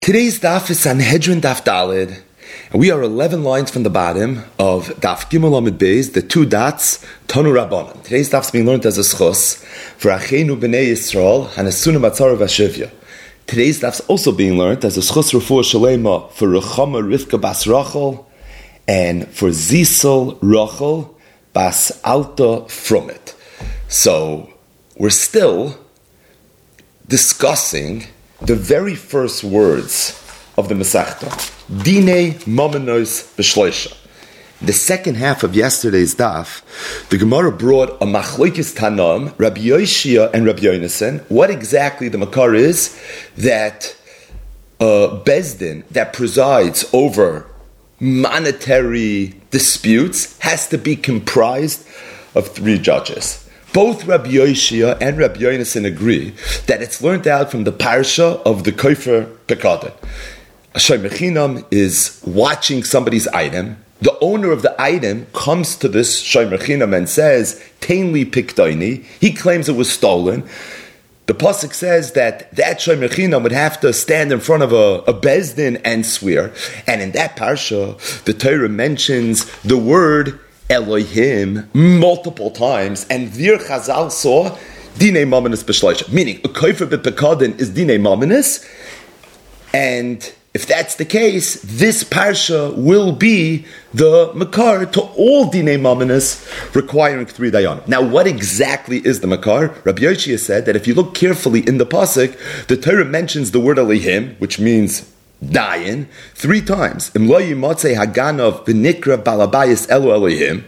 Today's daf is Sanhedrin Daf Dalid, and we are 11 lines from the bottom of Daf Gimel Amud Beis, the two dots, Tonu Rabbanan. Today's daf is being learned as a schos for Achenu B'nei Yisrael, Hanasuna Matzara Vashivya. Today's daf is also being learned as a schos Refuah Shalema for Ruchama Rivka Bas Rachel, and for Zisel Rachel Bas Alta from it. So, we're still discussing the very first words of the Masechta, Dinei Momenos B'Shloisha. The second half of yesterday's daf, the Gemara brought a Machlokes Tanam, Rabbi Yoshia and Rabbi Yonasan. What exactly the makar is that Bezdin that presides over monetary disputes has to be comprised of three judges. Both Rabbi Yoshia and Rabbi Yonasan agree that it's learned out from the parsha of the Kofer Pekadon. A shomer chinam is watching somebody's item. The owner of the item comes to this shomer chinam and says, "Tainli pikdaini." He claims it was stolen. The pasuk says that shomer chinam would have to stand in front of a bezdin and swear. And in that parsha, the Torah mentions the word Elohim multiple times, and Vir Chazal saw Dinei Momenos B'Shloisha, meaning a Kofer B'Pekadon is Dinei Momenos, and if that's the case, this parsha will be the makar to all Dinei Momenos requiring three dayanim. Now, what exactly is the makar? Rabbi Yoshia said that if you look carefully in the pasuk, the Torah mentions the word Elohim, which means Dayan, three times. Im lo yimotzei haganav v'nikra balabayis elu Elohim.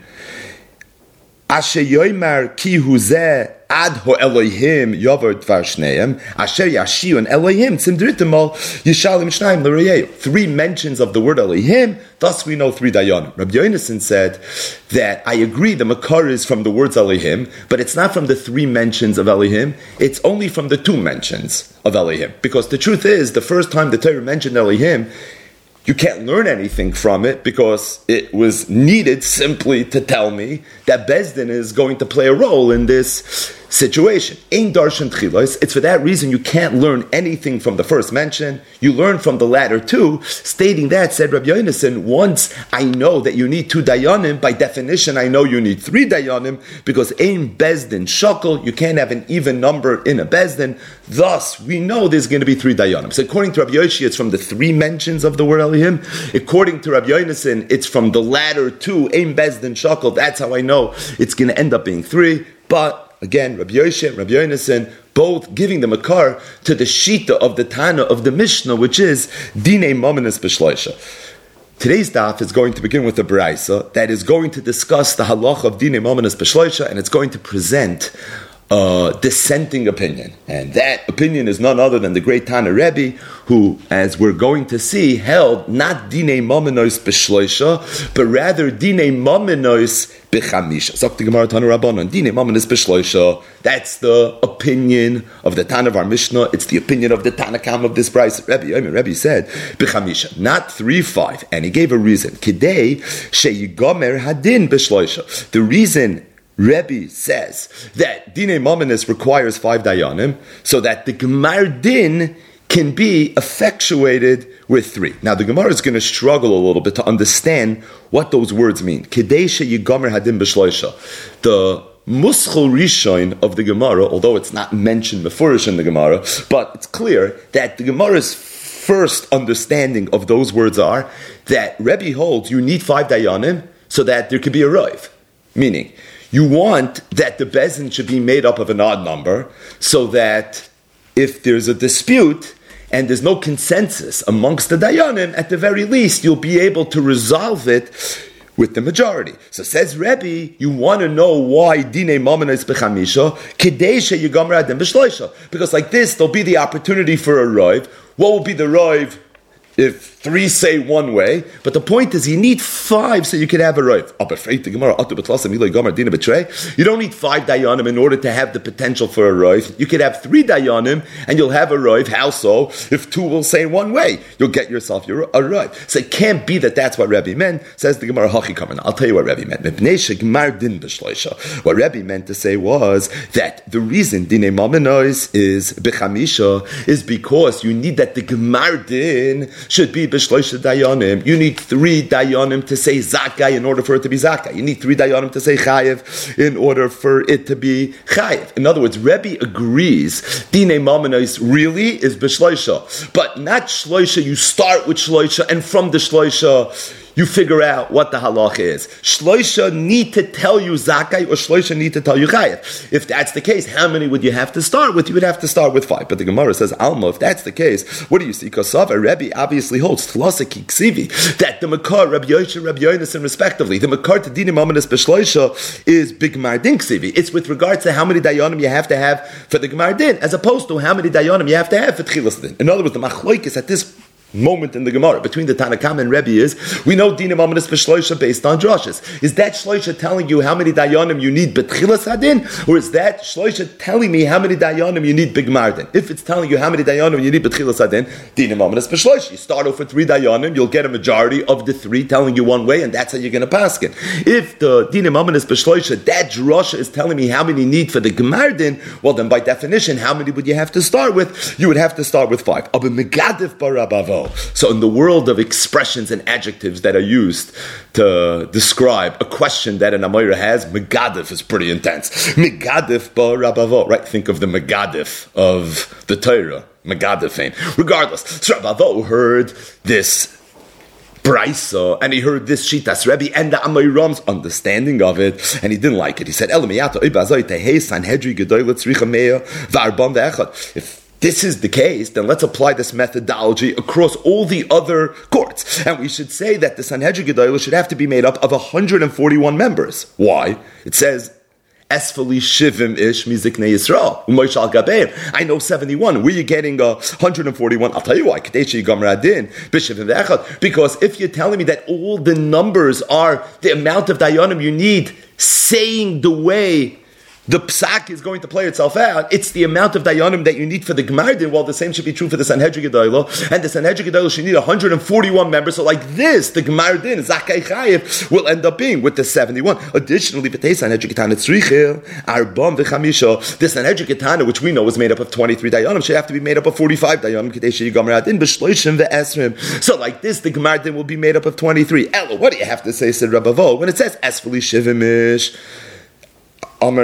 Asher yoymar ki hu zeh ad ho Elohim yover dvar shneim. Asher yashion Elohim tzimdritimol yishalim shnayim l'reyeu. Three mentions of the word Elohim, thus we know three dayanim. Rabbi Yonasan said that I agree the makar is from the words Elohim, but it's not from the three mentions of Elohim, it's only from the two mentions of Elohim. Because the truth is, the first time the Torah mentioned Elohim, you can't learn anything from it because it was needed simply to tell me that Bezdin is going to play a role in this situation. Ein darshan tchilos. It's for that reason you can't learn anything from the first mention. You learn from the latter two. Stating that, said Rabbi Yonasan, once I know that you need two dayanim, by definition I know you need three dayanim, because ein bezdin shakal, you can't have an even number in a bezdin. Thus, we know there's going to be three dayanim. So according to Rabbi Yoshia, it's from the three mentions of the word Elohim. According to Rabbi Yonasan, it's from the latter two, ein bezdin shakal. That's how I know it's going to end up being three. But again, Rabbi Yoshia and Rabbi Yonasan, both giving the makar to the shita of the Tana of the Mishnah, which is Dinei Momenos B'Shloisha. Today's daf is going to begin with a Baraisa that is going to discuss the halacha of Dinei Momenos B'Shloisha, and it's going to present a dissenting opinion. And that opinion is none other than the great Tana Rebbe, who, as we're going to see, held not Dinei Momenos B'Shloisha, but rather Dinei Momenos B'Chamisha. Zok the Gemara Tanu Rabbanan, Dinei Momenos B'Shloisha. That's the opinion of the Tana of our Mishnah. It's the opinion of the Tana Kam of this price. Rebbe said B'Chamisha, not 3-5, and he gave a reason. Kidei sheyigomer hadin B'Shloisha. The reason Rebbe says that Dinei Momenos requires 5 dayanim, so that the Gemar Din can be effectuated with 3. Now the Gemara is going to struggle a little bit to understand what those words mean. Kedei sheyigomer hadin b'shloisha. The Muschel Rishon of the Gemara, although it's not mentioned beforish in the Gemara, but it's clear that the Gemara's first understanding of those words are that Rebbe holds you need 5 dayanim so that there could be a roiv. Meaning, you want that the bezin should be made up of an odd number, so that if there's a dispute and there's no consensus amongst the dayanim, at the very least you'll be able to resolve it with the majority. So says Rebbe, you want to know why Dinei Momenos B'Chamisha, Kedei sheyigomer hadin b'shloisha, because like this there'll be the opportunity for a roiv. What will be the roiv? if 3 say one way, but the point is you need 5 so you can have a roiv. You don't need 5 dayanim in order to have the potential for a roiv. You could have 3 dayanim and you'll have a roiv. How so? If 2 will say one way, you'll get yourself a roiv. So it can't be that that's what Rebbe meant. Says the Gemara Hachi Kaman. I'll tell you what Rebbe meant. What Rebbe meant to say was that the reason Dinei Maminois is Bechamisha is because you need that the Gemar Din should be b'shloisha dayanim. You need 3 dayanim to say zakai in order for it to be zakai. You need 3 dayanim to say chayev in order for it to be chayev. In other words, Rebbe agrees dinei mamanois really is b'shloisha, but not shloisha. You start with shloisha, and from the shloisha you figure out what the halach is. Shloisha need to tell you zakai, or shloisha need to tell you chayev. If that's the case, how many would you have to start with? You would have to start with 5. But the Gemara says, Alma, if that's the case, what do you see? Kosava, Rebbe obviously holds tlasaki ksivi, that the makar, Rabbi Yoshe, Rabbi Yonason, respectively, the makar to dinim amanis b'shloisha is big mardin ksivi. It's with regards to how many dayanim you have to have for the gemardin, as opposed to how many dayanim you have to have for tchilas din. In other words, the machloikis at this moment in the Gemara between the Tanakam and Rebbe is, we know dinim amanis b'shloisha based on drushes. Is that shloisha telling you how many dayanim you need betchilas hadin, or is that shloisha telling me how many dayanim you need bigmardin? If it's telling you how many dayanim you need betchilas hadin, dinim amanis b'shloisha. You start off with 3 dayanim, you'll get a majority of the 3 telling you one way, and that's how you're going to paskin. If the dinim amanis b'shloisha, that drusha is telling me how many you need for the gemardin, well then by definition, how many would you have to start with? You would have to start with 5. Aber megadif barabavo. So in the world of expressions and adjectives that are used to describe a question that an Amoira has, Megadif is pretty intense. Megadif ba Rabavo. Right? Think of the Megadif of the Torah. Megadifim. Regardless, so Rabavo heard this Braisa, and he heard this Shitas Rebbe and the Amoiram's understanding of it, and he didn't like it. He said, if this is the case, then let's apply this methodology across all the other courts. And we should say that the Sanhedrin Gedolah should have to be made up of 141 members. Why? It says, Esfali Shivim Ish Miziknei Yisrael. Umoishal Gabeim. I know 71. Where are you getting 141? I'll tell you why. Because if you're telling me that all the numbers are the amount of dayanim you need, saying the way the psak is going to play itself out, it's the amount of dayanim that you need for the gemardin. Well, the same should be true for the Sanhedrin Gedolah, and the Sanhedrin Gedolah should need 141 members. So like this, the gemardin, Zakai Chayev, will end up being with the 71. Additionally, the Sanhedrin Ketana, which we know is made up of 23 dayanim, should have to be made up of 45 dayanim. So like this, the gemardin will be made up of 23. Ella, what do you have to say, said Rabavo, when it says Esfali Shivimish? What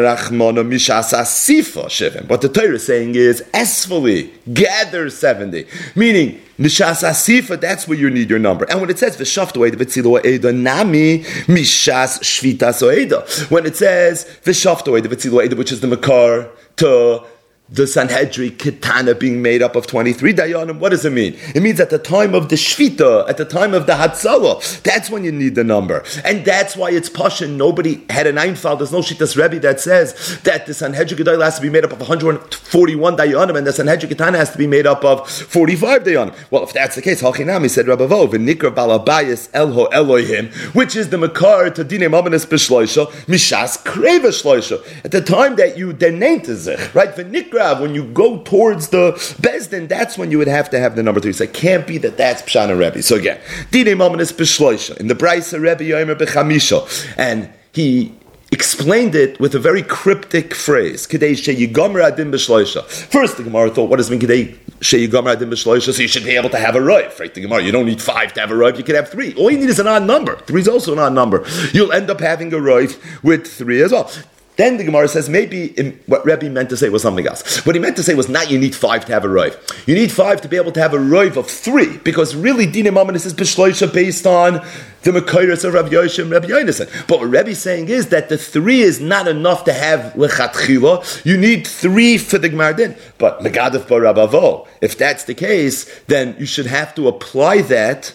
the Torah is saying is, esfali, gather 70. Meaning, Mishas Asifa, that's where you need your number. And when it says, V'shaft oeda v'tzilu oeda nami, Mishas shvitas oeda. When it says, V'shaft oeda v'tzilu oeda, which is the makar to the Sanhedrin Ketana being made up of 23 dayanim, what does it mean? It means at the time of the Shvita, at the time of the Hatzalah, that's when you need the number. And that's why it's Pashin. Nobody had an Einfeld. There's no Shitas Rebbe that says that the Sanhedrin Gedolah has to be made up of 141 dayanim and the Sanhedrin Ketana has to be made up of 45 dayanim. Well, if that's the case, Hachinami said Rabavo, V'nikra balabayis elho Elohim, which is the Makar to Dinei Mamanis B'shloisha, Mishas Kreva Shloisha. At the time that their name is Zich, right? V'nikra, when you go towards the Bezdin, that's when you would have to have the number 3. So it can't be that that's Pshana Rebbe. So again, Dinei Mamanis B'shloisha. In the Braisa, Rebbe Yomer B'chamisha. And he explained it with a very cryptic phrase. Kedei sheyigomer adin b'shloisha. First, the Gemara thought, what does it mean kedei sheyigomer adin b'shloisha? So you should be able to have a roiv, right? The Gemara, you don't need 5 to have a roiv, you can have 3. All you need is an odd number. 3 is also an odd number. You'll end up having a roiv with 3 as well. Then the Gemara says maybe what Rebbe meant to say was something else. What he meant to say was not you need 5 to have a roiv. You need 5 to be able to have a roiv of 3, because really Dinei Mamanis is b'shloisha based on the Mekayros of Rabbi Yoshe and Rabbi Yonason. But what Rebbe's saying is that the 3 is not enough to have lechatchila. You need 3 for the Gemardin. But Megadif bar Rabavo, if that's the case, then you should have to apply that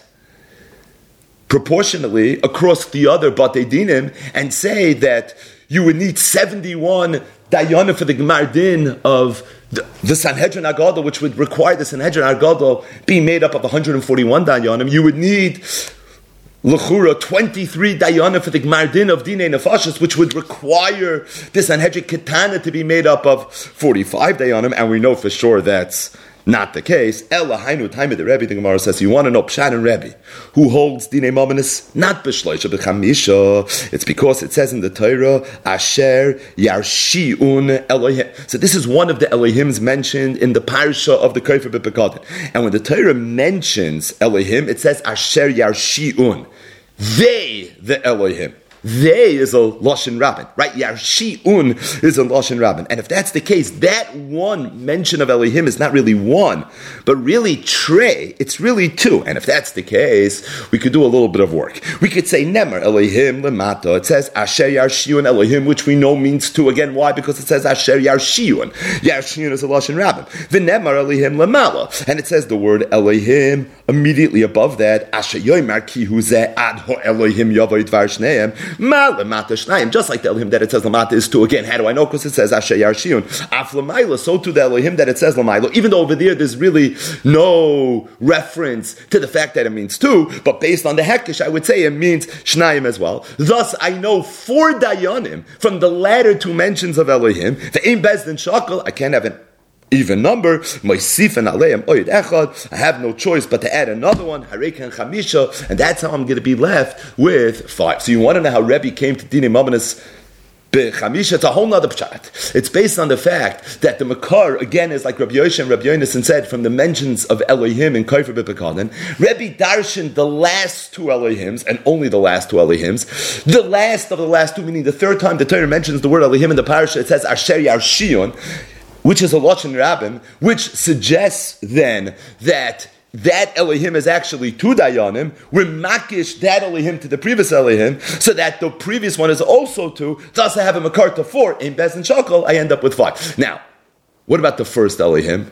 proportionately across the other Batei Dinim and say that you would need 71 Dayanim for the Gemar Din of the Sanhedrin Agadol, which would require the Sanhedrin Agadol being made up of 141 Dayanim, you would need L'chura 23 Dayanim for the Gemar Din of Dinei Nefashos, which would require the Sanhedrin Ketana to be made up of 45 Dayanim, and we know for sure that's not the case. Ella Hainu time of the Rebbe, the Gemara says, you want to know Pshat and Rebbe, who holds Dinei Mominus, not B'shloisha, B'chamisha. It's because it says in the Torah, Asher Yarshi'un Elohim. So this is one of the Elohims mentioned in the Parsha of the Kofer B'Pekadin. And when the Torah mentions Elohim, it says Asher Yarshi'un. They, the Elohim. They is a Lashon Rabin, right? Yarshi'un is a Lashon Rabin. And if that's the case, that one mention of Elohim is not really one, but really Trey, it's really two. And if that's the case, we could do a little bit of work. We could say Nemar Elohim Lemata. It says Asher Yarshi'un Elohim, which we know means two. Again, why? Because it says Asher Yarshi'un. Yarshi'un is a Lashon Rabin. V'Nemar Elohim Lemala. And it says the word Elohim immediately above that. Asher Yoymar Ki Huzeh Ad Ho Elohim Yavoy Dvar Shneim. Just like the Elohim that it says Lamata is two. Again, how do I know? Because it says Asher Yarshiun. Af Lamaila, so to the Elohim that it says Lamaila. Even though over there's really no reference to the fact that it means two, but based on the Hekesh, I would say it means Shnayim as well. Thus, I know 4 Dayanim from the latter two mentions of Elohim. The Ein Bezdin Shakal, I can't have an even number. I have no choice but to add another one, Hareka and Chamisha, and that's how I'm going to be left with 5. So you want to know how Rebbe came to Dinei Mominus B'Chamisha? It's a whole nother pshat. It's based on the fact that the Makar, again, is like Rabbi Yoshe and Rabbi Yonasan said, from the mentions of Elohim in Kofer B'Pekadin. Rebbe darshan the last 2 Elohims, and only the last 2 Elohims. The last of the last 2, meaning the third time the Torah mentions the word Elohim in the parasha, it says Asher Yarshion, which is a Lashon Rabbim, which suggests then that Elohim is actually 2 Dayanim. We're makish that Elohim to the previous Elohim, so that the previous one is also 2. Thus I have a makar to 4. In Bez and Shakal, I end up with 5. Now, what about the first Elohim?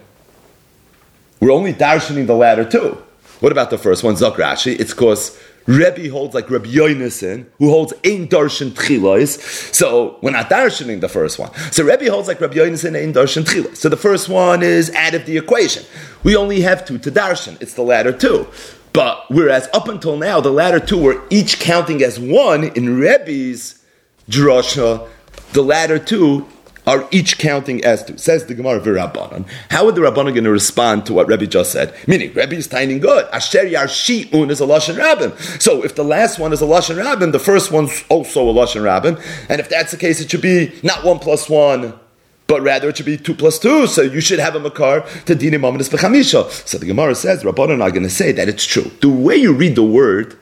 We're only darshaning the latter 2. What about the first one? Zok Rashi. It's because Rebbe holds like Rabbi Yonasan, who holds Ein Darshan Tchilois. So we're not darshaning the first one. So Rebbe holds like Rabbi Yonasan, Ein Darshan Tchilois. So the first one is out of the equation. We only have 2 to darshan. It's the latter 2. But whereas up until now, the latter 2 were each counting as 1, in Rebbe's drasha, the latter 2 are each counting as 2. Says the Gemara V'Rabbanan. How are the Rabbanan going to respond to what Rebbe just said? Meaning, Rebbe is tiny good. Asher Yarshi'un is a Lashon Rabbim. So if the last one is a Lashon Rabbim, the first one's also a Lashon Rabbim. And if that's the case, it should be not 1 plus 1, but rather it should be 2 plus 2. So you should have a makar to Dinei Mominus B'Chamisha. So the Gemara says, Rabbanan are going to say that it's true. The way you read the word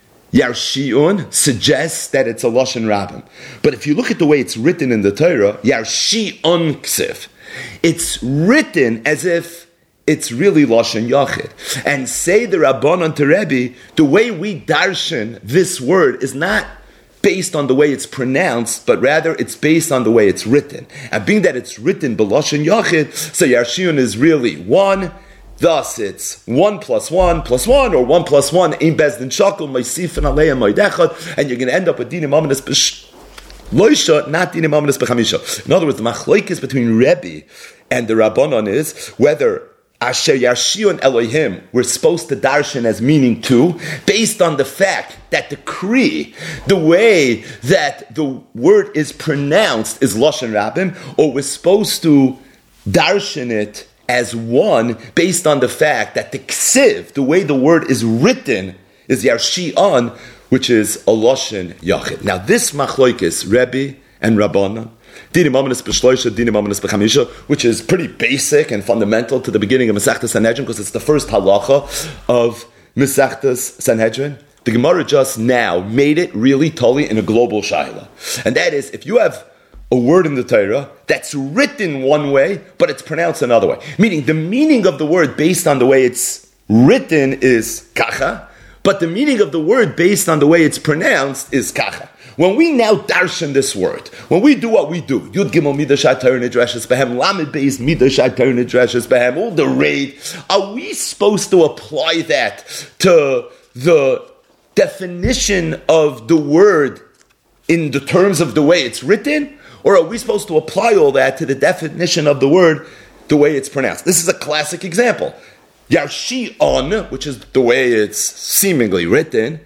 Yarshi'un suggests that it's a Lashon Rabbim. But if you look at the way it's written in the Torah, Yarshi'un Ksif, it's written as if it's really Lashon Yachid. And say the Rabbanan to Rebbe, the way we darshan this word is not based on the way it's pronounced, but rather it's based on the way it's written. And being that it's written B'Lashon Yachid, so Yarshi'un is really 1. Thus, it's 1 plus 1 plus 1, or 1 plus 1, Ein Bezdin Shakal, Moisifin Aleim Moidechad, and you're going to end up with Dinei Mominus B'Loisha, not Dinei Mominus B'Chamisha. In other words, the machlokes between Rebbe and the Rabbanon is whether Asher Yarshion Elohim we're supposed to darshan as meaning 2, based on the fact that the Kri, the way that the word is pronounced, is Lashon Rabbim, or we're supposed to darshan it as 1, based on the fact that the ksiv, the way the word is written, is Yarshi'an, which is a Lashon Yachid. Now this machlokes, Rebbe and Rabbanan, Dinei Mominus B'Shloisha, Dinei Mominus B'Chamisha, which is pretty basic and fundamental to the beginning of Masechtas Sanhedrin, because it's the first halacha of Masechtas Sanhedrin. The Gemara just now made it really totally in a global shayla. And that is, if you have a word in the Torah that's written one way, but it's pronounced another way. Meaning, the meaning of the word based on the way it's written is kacha, but the meaning of the word based on the way it's pronounced is kacha. When we now darshan this word, when we do what we do, Yud Gimel Midashat Torah Nidreshes Behem, Lamed Beis Midashat Torah Nidreshes Behem, all the raid, are we supposed to apply that to the definition of the word in the terms of the way it's written? Or are we supposed to apply all that to the definition of the word, the way it's pronounced? This is a classic example. Yarshi'on, which is the way it's seemingly written,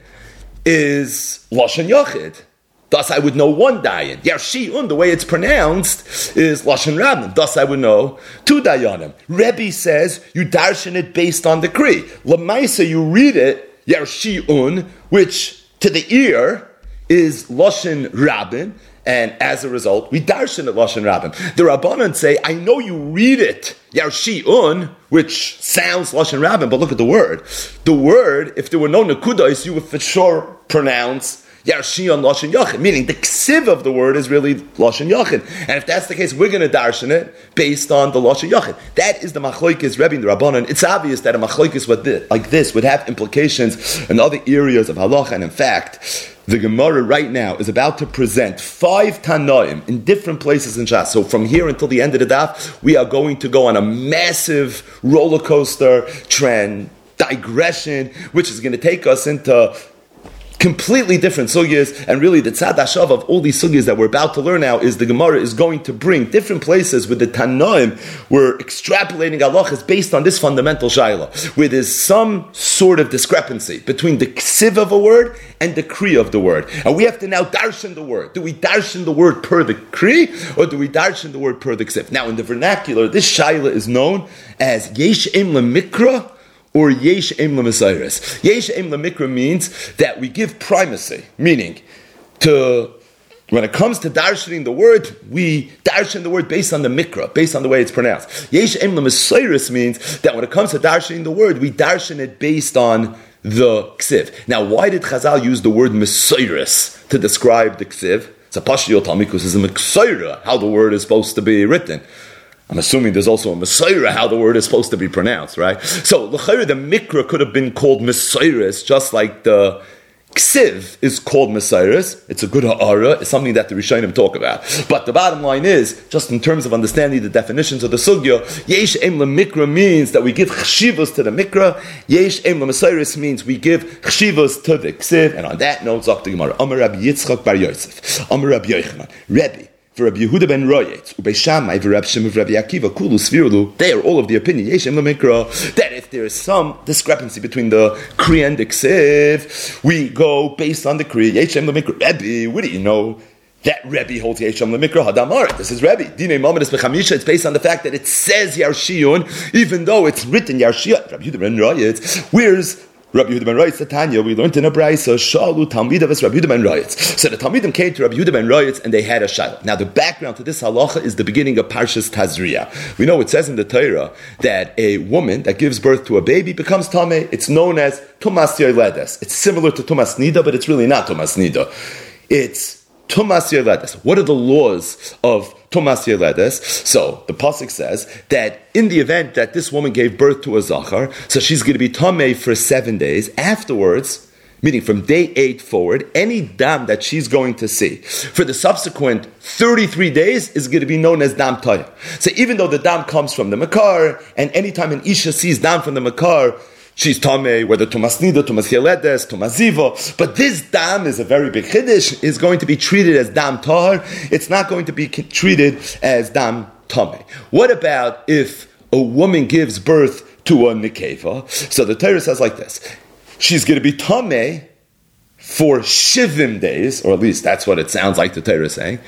is Lashon Yochid. Thus I would know one dayan. Yarshi'un, the way it's pronounced, is Lashon Rabban. Thus I would know two dayanim. Rebbe says you darshan it based on the Kri. Lamaisa, you read it, Yarshi'un, which to the ear is Lashon Rabban, and as a result, we darshan it Lashon Rabban. The Rabbanan say, I know you read it, Yarshi'un, which sounds Lashon Rabban, but look at the word. The word, if there were no Nekudos, you would for sure pronounce Yarshi'un Lashon Yachid, meaning the ksiv of the word is really Lashon Yachid. And if that's the case, we're going to darshan it based on the Lashon Yachid. That is the Machlokes Rebbe and the Rabbanan. It's obvious that a Machlokes like this would have implications in other areas of halacha, and in fact, the Gemara right now is about to present 5 Tanoim in different places in Shas. So from here until the end of the daf, we are going to go on a massive roller coaster digression, which is going to take us into completely different sugyas, and really the tzad hashav of all these sugyas that we're about to learn now is the Gemara is going to bring different places with the Tanoim. We're extrapolating halachas based on this fundamental shayla, where there's some sort of discrepancy between the ksiv of a word and the kri of the word, and we have to now darshan the word. Do we darshan the word per the kri, or do we darshan the word per the ksiv? Now in the vernacular, this shayla is known as yesh em lemikra, or yesh em l'mesayres. Yesh em l'mikra means that we give primacy, meaning when it comes to darshaning the word, we darshan the word based on the mikra, based on the way it's pronounced. Yesh em l'mesayres means that when it comes to darshaning the word, we darshan it based on the ksiv. Now, why did Chazal use the word mesayres to describe the ksiv? It's a pashiyot talmikus, it's a meksayra, how the word is supposed to be written. I'm assuming there's also a Messiah, how the word is supposed to be pronounced, right? So, l'chayra, the mikra could have been called Messiahs, just like the ksiv is called Messiahs. It's a good ha'ara, it's something that the Rishonim talk about. But the bottom line is, just in terms of understanding the definitions of the sugya, yesh em mikra means that we give chshivos to the mikra, yesh em Messiahs means we give chshivos to the ksiv, and on that note, Zok the Gemara, Amar Rabbi Yitzchak bar Yosef, Amar Rabbi Yochanan, Rebbe, for Rabbi Yehuda ben Royetz, Ubei Shammai, for Rabbi Shimon, Rabbi Akiva, Kulu Svirulu, they are all of the opinion, Yeshem Lemikra, that if there is some discrepancy between the Kri and the Ksiv, we go based on the Kri, Yeshem Lemikra. Rebbe, what do you know? That Rebbe holds Yeshem Lemikra Hadamar. This is Rebbe. Dinei Mamadis Bechamisha. It's based on the fact that it says Yarshion, even though it's written Yarshion. Rabbi Yehuda ben Royetz, where's Rabbi Yehuda ben Royetz, the Tanya, we learned in a brayso, Shalu Talmidavas Rabbi Yehuda ben Royetz. So the Talmidim came to Rabbi Yehuda ben Royetz and they had a shayla. Now the background to this halacha is the beginning of Parshas Tazria. We know it says in the Torah that a woman that gives birth to a baby becomes tameh. It's known as Tumas Yoledes. It's similar to Tumas Nida, but it's really not Tumas Nida. It's Tumas Yoledes. What are the laws of Tumas Yoledes? So the pasuk says that in the event that this woman gave birth to a zachar, so she's going to be tameh for 7 days. Afterwards, meaning from day 8 forward, any dam that she's going to see for the subsequent 33 days is going to be known as dam taya. So even though the dam comes from the makar, and anytime an isha sees dam from the makar, she's tameh, whether Tumas Nida, Tumas Yeledes, Tumas Ziva. But this dam is a very big chiddush, is going to be treated as dam tahar. It's not going to be treated as dam tameh. What about if a woman gives birth to a nekeva? So the Torah says like this. She's going to be tameh for 7 days, or at least that's what it sounds like the Torah is saying.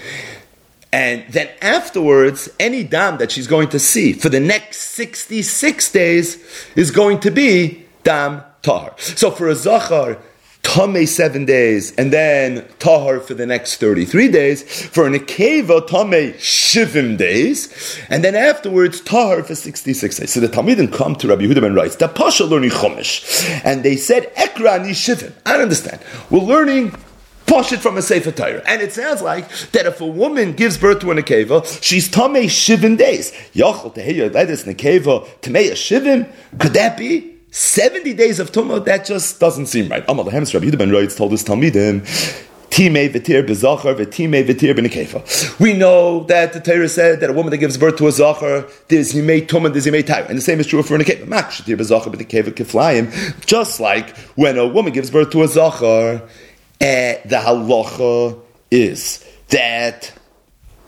And then afterwards, any dam that she's going to see for the next 66 days is going to be dam tahar. So for a zachar, tameh 7 days, and then tahar for the next 33 days. For a nekeva, tameh 7 days, and then afterwards tahar for 66 days. So the Talmidim come to Rabbi Yehuda ben Royetz, the pasha learning Chumash, and they said, Ekra ni shivim. I don't understand. We're learning Pashit from a Sefer Torah. And it sounds like that if a woman gives birth to a nekeva, she's tameh 7 days. Yachol teheya ledes nekeva tameh 7. Could that be 70 days of tumah? That just doesn't seem right. Amal Lahem Rabbi Yehuda ben Royetz told his Talmidim, Timei v'tir b'zachar v'timei v'tir b'nekeva. We know that the Torah said that a woman that gives birth to a zachar, there's yimei tumah, there's yimei tayr, and the same is true for a nekeva. Mak shetir b'zachar b'nekeva kiflayim. Just like when a woman gives birth to a zachar, the halacha is that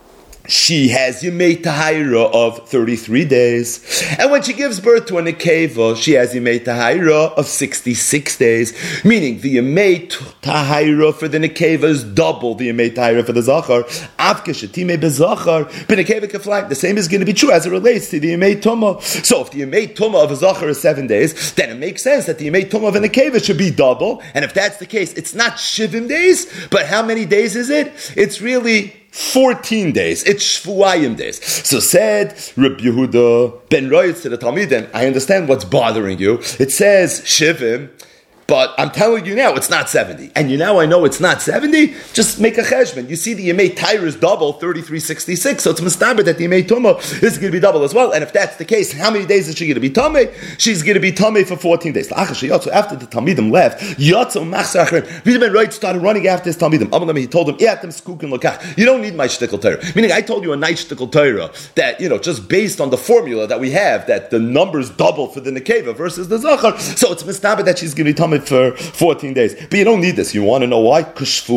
she has Yemei Tahira of 33 days. And when she gives birth to a Nekeva, she has Yemei Tahira of 66 days. Meaning, the Yemei Tahira for the Nekeva is double the Yemei Tahira for the Zachar. Avke Shetime Bezachar, Benekeva Keflag. The same is going to be true as it relates to the Yemei Tumah. So if the Yemei Tumah of a Zachar is 7 days, then it makes sense that the Yemei Tumah of a Nekeva should be double. And if that's the case, it's not Shivim days, but how many days is it? It's really 14 days. It's Shvuayim days. So said Reb Yehuda ben Royitz to the Talmidim, I understand what's bothering you. It says Shivim, but I'm telling you now, it's not 70. And I know it's not 70, just make a cheshbon. You see the Yemei Tahira is double, 3366, so it's mustaber that the Yemei Tumah is going to be double as well. And if that's the case, how many days is she going to be Tameh? She's going to be Tameh for 14 days. So after the Talmidim left, Yehuda ben Royitz started running after his Talmidim. He told him, you don't need my shtickle Torah. Meaning, I told you a nice shtickle Torah that, just based on the formula that we have, that the numbers double for the Nekeva versus the Zachar, so it's mustaber that she's going to be Tameh for 14 days. But you don't need this. You want to know why?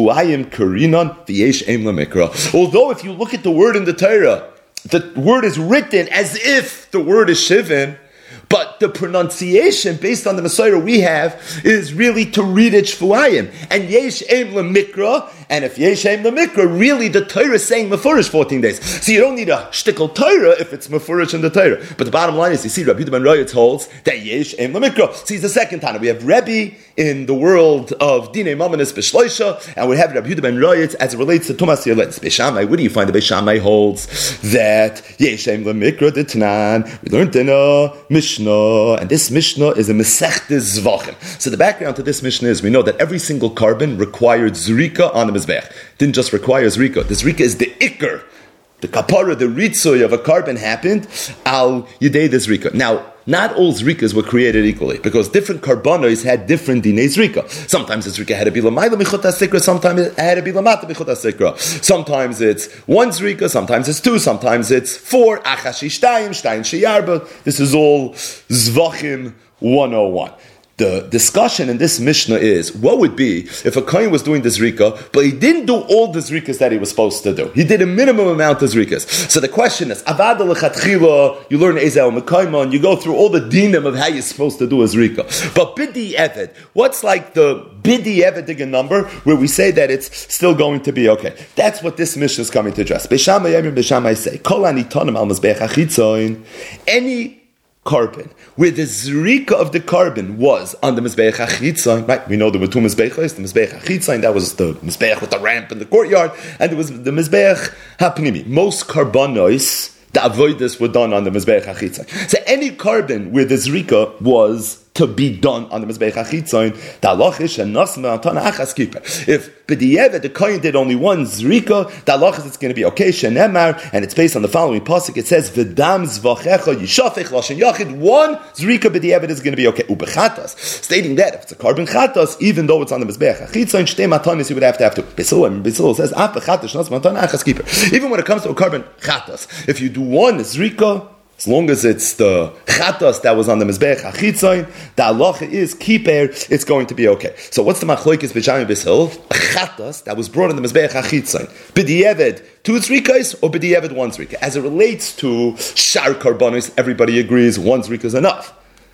Although if you look at the word in the Torah, the word is written as if the word is Shivim, but the pronunciation based on the Messiah we have is really to read it Shvuayim. And Yesh Eim LeMikra, and if Yesh Eim LeMikra, really the Torah is saying Mefurish 14 days. So you don't need a shtickle Torah if it's Mefurish in the Torah. But the bottom line is, you see, Rabbi Yehuda ben Royitz holds that Yesh Eim LeMikra. See, it's the second time. We have Rebbe in the world of Dinei Mamanis B'Shloisha, and we have Rabbi Yehuda ben Royitz as it relates to Tumas Yoletz. Beis Shammai, where do you find the Beis Shammai holds that Yesh Eim LeMikra the Tanan? We learned in a Mishnah, and this Mishnah is a Masechtes Zvachim. So the background to this Mishnah is we know that every single carbon required Zrika on the Mizbech. Didn't just require Zrika. The Zrika is the Iker. The kapara, the ritzoy of a carbon happened al yidei the Zrika. Now, not all Zrikas were created equally, because different karbanos had different dinei Zrika. Sometimes the Zrika had to be l'mayla michut hasikra, sometimes it had to be l'mata michut hasikra. Sometimes it's one Zrika, sometimes it's two, sometimes it's four. Achashi shtayim, shtayim sheyarba. This is all Zvachim 101. The discussion in this Mishnah is, what would be if a Kohen was doing the Zrika, but he didn't do all the Zrikas that he was supposed to do? He did a minimum amount of Zrikas. So the question is, Avada l'chatchila, you learn Ezel Mekayman, you go through all the dinim of how you're supposed to do a Zrika. But Bidi Eved, what's like the Bidi Eved number where we say that it's still going to be okay? That's what this Mishnah is coming to address. Beis Shammai say, Kol anitonim al mizbeach hachitzoin, any carbon, where the zrika of the carbon was on the Mizbeach HaChitzon, right? We know there were two Mizbeachos, the Mizbeach HaChitzon, that was the Mizbeach with the ramp in the courtyard, and there was the Mizbeach HaPnimi. Most carbonos, the avodas were done on the Mizbeach HaChitzon. So any carbon where the zrika was to be done on the Mizbeach HaChitzon, the halach is she'nasma antana achas kippur. If b'di'evet the kohen did only one zrika, the halach is it's going to be okay. She'nemar, and it's based on the following pasuk. It says v'dam zvachecha yishafech lashon yachid. One zrika b'di'evet is going to be okay. Ubechatas, stating that if it's a carbon chatas, even though it's on the Mizbeach HaChitzon, shtei matanis you would have to have two. Beis says af bechatas shenasma antana achas kippur. Even when it comes to a carbon chatas, if you do one zrika, as long as it's the chatas that was on the Mizbeach HaChitzon, the halacha is kiper, it's going to be okay. So what's the machlokes Beis Shammai Beis Hillel? A chatas that was brought on the Mizbeach HaChitzon. B'di'eved, two zrikas, or b'di'eved, one zrika? As it relates to shar karbanos, everybody agrees one zrika is enough.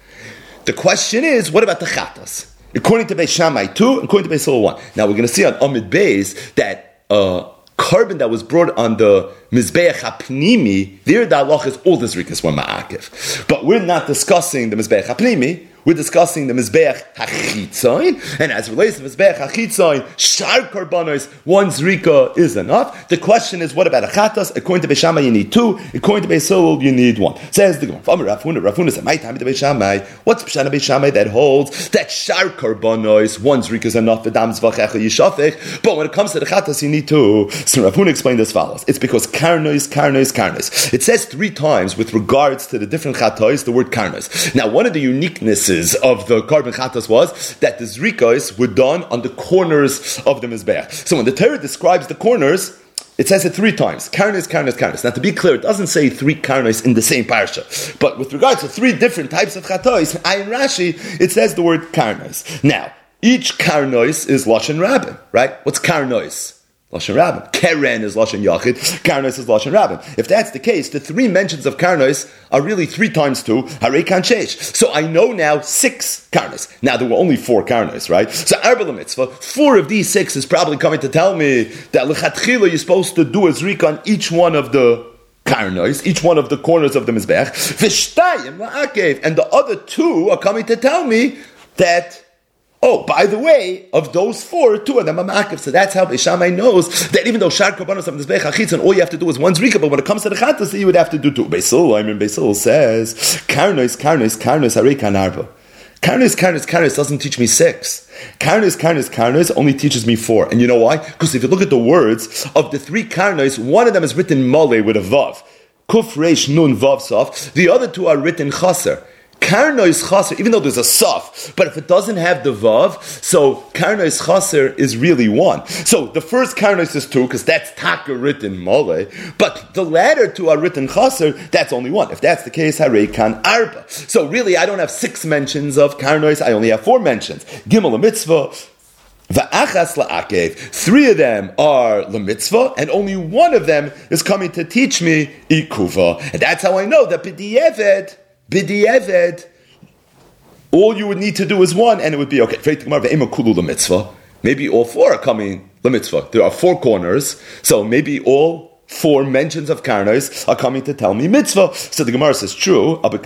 The question is, what about the chatas? According to Beis Shammai, two, according to Beis Hillel, one. Now we're going to see on Amid Beis that carbon that was brought on the Mizbeach HaPnimi, there the halach is all the zrikas were ma'akiv. But we're not discussing the Mizbeach HaPnimi, we're discussing the Mizbeach HaChitzon, and as it relates to the Mizbeach HaChitzon, shar karbanos, one zrika is enough. The question is, what about a chatas? According to Beis Shammai, you need two. According to Beis Hillel, you need one. Says the Gemara, Rafuna said, my time to Beis Shammai. What's Pshana Beis Shammai that holds that shar karbanos, one zrika is enough, v'dam zvachecha yishafech, but when it comes to the chatas, you need two. So Rafuna explained as follows. It's because karnos. It says three times with regards to the different chatos, the word karnos. Now, one of the uniquenesses of the carbon chatas was that the zrikos were done on the corners of the Mizbeach. So when the Torah describes the corners, it says it three times. Karnos. Now to be clear, it doesn't say three karnos in the same parsha. But with regards to three different types of chatos, in Rashi, it says the word karnos. Now, each karnos is Lashon Rabbin, right? What's karnos? Lashon Rabbin. Keren is Lashon Yachid. Karnos is Lashon Rabbin. If that's the case, the 3 mentions of Karnos are really 3 times 2, Harei Kan Sheish. So I know now 6 Karnos. Now there were only 4 Karnos, right? So Arba L'Mitzvah, 4 of these 6 is probably coming to tell me that L'Chatchila you're supposed to do a Zrika on each one of the Karnos, each one of the corners of the Mizbech. V'shtayim La'akev. And the other 2 are coming to tell me that, oh, by the way, of those 4, 2 of them are ma'akev. So that's how Beis Shammai knows that even though shar korbanos of Mizbech HaChitzon, all you have to do is 1 zrika, but when it comes to the Chatas, you would have to do 2. Beis Hillel says, Karnos, Harei Kan Arba. Karnos doesn't teach me 6. Karnos only teaches me 4. And you know why? Because if you look at the words of the 3 Karnos, one of them is written Mole with a Vav. Kuf Reish Nun Vav Saf. The other 2 are written Chaser. Karnos Chaser, even though there's a Saf, but if it doesn't have the Vav, so Karnos Chaser is really 1. So the first Karnos is 2, because that's Taka written Mole, but the latter 2 are written Chaser, that's only 1. If that's the case, Harei Kan Arba. So really, I don't have 6 mentions of Karnos, I only have 4 mentions. Gimel L'Mitzvah, Va'achas La'akev. 3 of them are L'Mitzvah, and only 1 of them is coming to teach me Ikuva. And that's how I know that B'di'eved, all you would need to do is 1, and it would be okay. Maybe all 4 are coming l'mitzvah. There are 4 corners, so maybe all 4 mentions of Karnos are coming to tell me mitzvah. So the Gemara says, true, at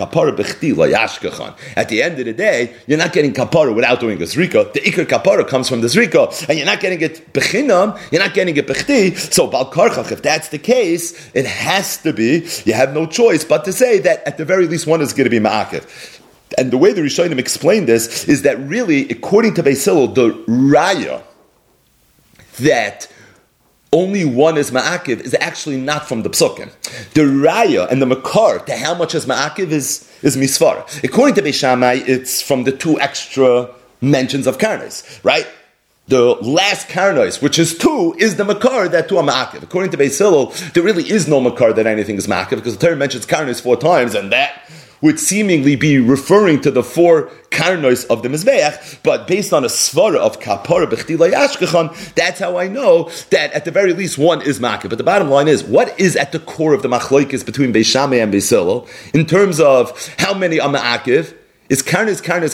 the end of the day, you're not getting kapara without doing a zrika. The ikar kapara comes from the zrika, and you're not getting it bechinam, you're not getting it bechti. So bal karchach, if that's the case, it has to be, you have no choice but to say that at the very least 1 is going to be ma'akev. And the way the Rishonim explain this is that really, according to Beis Hillel, the raya that only 1 is ma'akiv is actually not from the psukim. The raya and the makar to how much is ma'akiv is misvara. According to Beis Shammai, it's from the 2 extra mentions of karnos, right? The last karnos, which is 2, is the makar that 2 are ma'akiv. According to Beis Hillel, there really is no makar that anything is ma'akiv, because the Torah mentions karnos 4 times, and that would seemingly be referring to the 4 karnos of the Mizbeach, but based on a svara of kapara b'chtila yashkechan, that's how I know that at the very least 1 is ma'akiv. But the bottom line is, what is at the core of the machlokes between Beis Shammai and Beis Hillel in terms of how many are ma'akiv? Is karnos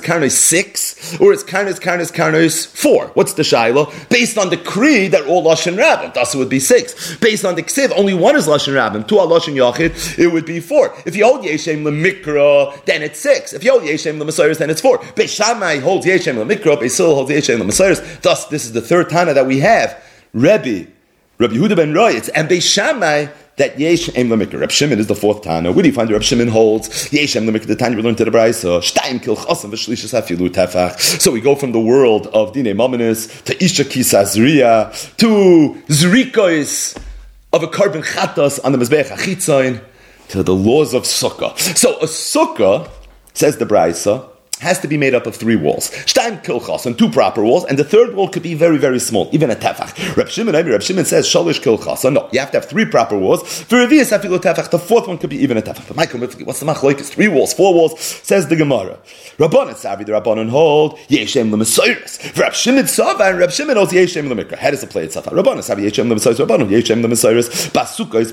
6? Or is karnos 4? What's the shaila? Based on the Kri, they're all Lashon Rabbin. Thus it would be 6. Based on the Ksiv, only 1 is Lashon Rabbin. 2 are Lashon Yachid, it would be 4. If you hold Yeshem L'Mikra, then it's 6. If you hold Yeshem L'Mesiris, then it's 4. Beis Shammai holds Yeshem L'Mikra, Beis Hillel holds Yeshem L'Mesiris. Thus, this is the 3rd Tana that we have. Rabbi Yehuda ben Royitz, and Beis Shammai, that Yesh Em Lamikra. Reb Shimon is the 4th Tana. Where do you find the Reb Shimon holds? Yesh Em Lamikra, the Tanya we learned to the Braisa. Shtayim Kil Chasam V'Shlishas Hafilu Tefach. So we go from the world of Dinei Mamanis to Isha Kisazriya to Zrikois of a carbon chatas on the Mizbeach HaChitzon to the laws of Sukkah. So a Sukkah, says the Braisa, has to be made up of 3 walls. Shtayim kilchas, and 2 proper walls, and the 3rd wall could be very, very small, even a tefach. Reb Shimon says, shalish kilchas. So no, you have to have 3 proper walls. For Revi'as afilu tefach, the 4th one could be even a tefach. But Michael, what's the machlokes? 3 walls, 4 walls, says the Gemara. Rabbanan Savi, the Rabbanan hold, Yeshem l'Mesiris. Reb Shimon Sava, and Reb Shimon holds Yeshem l'Mikra. How does it play it, Safa? Rabbanan Savi, Yeshem l'Mesiris, Rabbanan, Yeshem l'Mesiris, Basukos,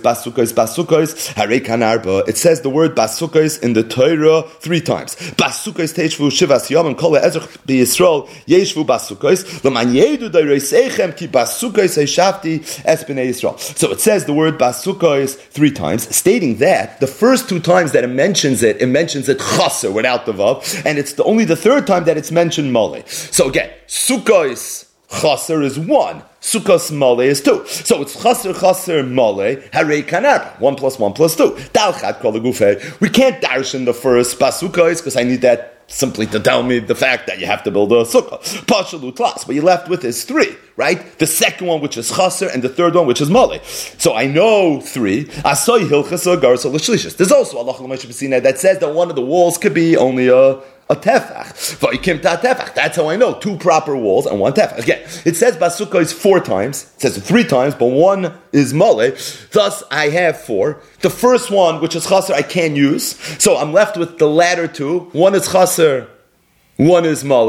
Harei Kan Arba. It says the word Basukos in the Torah 3 times. Basukos teishvu shivas yom kol ezrach b'Yisrael yeshvu basukos l'man yedu deireisechem ki basukos eishafti es b'nei Yisrael. So it says the word basukos 3 times, stating that the first 2 times that it mentions it chaser without the vav, and it's only the 3rd time that it's mentioned mole. So again, sukos chaser is 1. Sukkos mole is 2. So it's chaser mole, harei kan arba. 1 + 1 + 2. Dalchat kol gufe. We can't darshan the first basukos because I need that simply to tell me the fact that you have to build a sukkah. Pashalu tlas. What you're left with is 3, right? The second one, which is chaser, and the 3rd one, which is mole. So I know 3. Asoy hilchasa garsa l'shlishis. There's also Allah that says that one of the walls could be only a tefach. That's how I know 2 proper walls and 1 tefach. Again, it says basukah is 4 times. It says it 3 times, but 1 is mole. Thus, I have 4. The first one, which is chaser, I can't use. So I'm left with the latter 2. 1 is chaser, 1 is mole,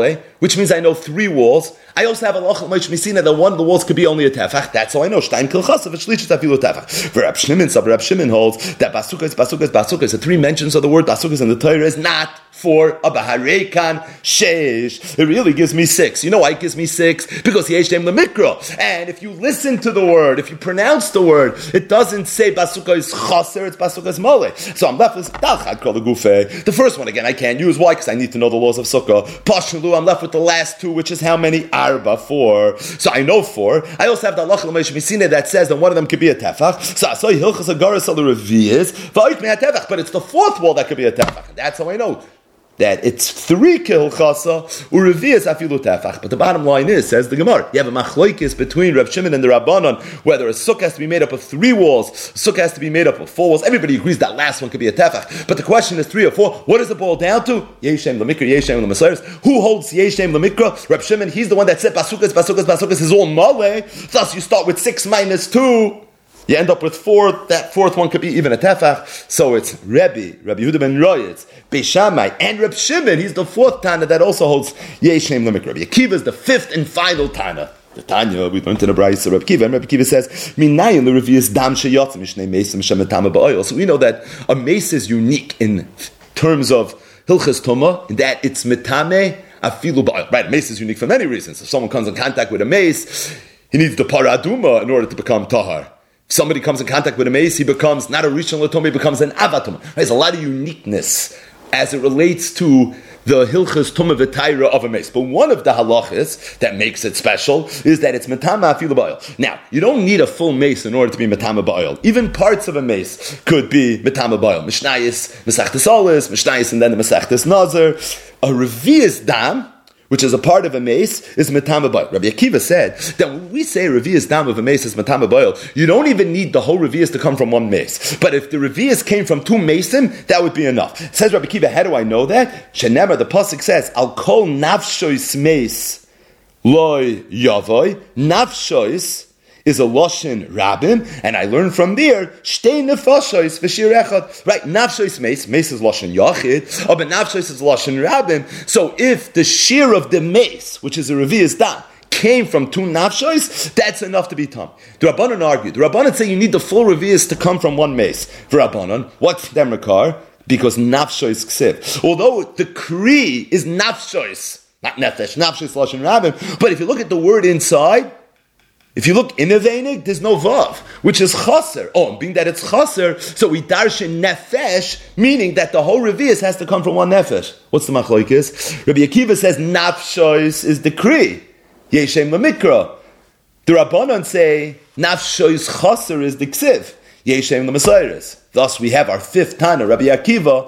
which means I know 3 walls. I also have a loch Moshe Misina that one of the walls could be only a tefach. That's how I know. Shtaim kilchasa v'shlichus afilu tefach. For Reb Shimon holds that basukas. The 3 mentions of the word basukas in the Torah is not for a baharekan sheish. It really gives me 6. You know why it gives me 6? Because yesh shem lemikra. And if you listen to the word, if you pronounce the word, it doesn't say basukas chaser. It's basukas mole. So I'm left with dalchad kol gufe. The first one again I can't use. Why? Because I need to know the laws of sukkah. Pashulu. I'm left with the last 2, which is how many? Arba, 4. So I know 4. I also have the halacha l'meish misina that says that one of them could be a tefach. So I saw hilchas agaras al reviyas va'oit me a tefach, but it's the 4th wall that could be a tefach. That's how I know that it's 3 kilchasa ureviyas afilu tefach. But the bottom line is, says the Gemara, you have a machlokes between Reb Shimon and the Rabbanon whether a sukkah has to be made up of 3 walls, a sukkah has to be made up of 4 walls. Everybody agrees that last one could be a tefach. But the question is 3 or 4. What does it boil down to? Yeshem l'mikra, Yeshem l'masayres. Who holds Yeshem l'mikra? Reb Shimon. He's the one that said basukas is all male. Thus you start with 6 minus 2. You end up with 4. That 4th one could be even a tefach. So it's Rabbi Yehuda ben Royetz, Beis Shammai, and Reb Shimon. He's the 4th Tana that also holds Yeshem Lemik. Rabbi Akiva is the 5th and final Tana. The Tanya we learned in the Brayso Reb Akiva, and Reb Akiva says, "Minayin l'revius dam sheyatz mishnei mesim shemetama ba'oil." So we know that a mace is unique in terms of hilchas tuma, in that it's metame afilu ba'oil. Right, a mace is unique for many reasons. If someone comes in contact with a mace, he needs the paraduma in order to become tahar. If somebody comes in contact with a mace, he becomes not a rishon l'tomah, he becomes an avatum. There's a lot of uniqueness as it relates to the hilchas tumah v'tayra of a mace. But one of the halachas that makes it special is that it's metama afilu ba'oil. Now, you don't need a full mace in order to be metama ba'oil. Even parts of a mace could be metama ba'oil. Mishnayis, Masechtas Olis, Mishnayis, and then the Masechtas Nazar. A revius dam, which is a part of a mace, is metama ba'oil. Rabbi Akiva said that when we say revius dam of a mace is metama ba'oil, you don't even need the whole revius to come from one mace. But if the revius came from 2 mason, that would be enough. Says Rabbi Akiva, how do I know that? Shenemar, the pasuk says, Al kol nafshois mace loy yavoy. Nafshois is a loshen rabim, and I learned from there shtei nefashos v'shir echad. Right, nafshos mace is loshen yachid, but nafshos is loshen rabim. So if the shear of the mace, which is a revius dam, came from 2 nafshos, that's enough to be tam. The Rabbanon argued. The Rabbanon say you need the full revius to come from one mace. For Rabbanon, what's demrakar? Because nafshos ksiv. Although the kri is nafshos, not nefesh, nafshos loshen rabim. But if you look at the word inside, if you look in a veinig, there's no vav, which is chaser. Oh, and being that it's chaser, so we darshan nefesh, meaning that the whole revius has to come from one nefesh. What's the machlokes? Rabbi Akiva says nafshois is the kri, yeshem lemikra. The Rabbanon say nafshois chaser is the ksiv, yeshem lemasayres. Thus we have our 5th Tana, Rabbi Akiva,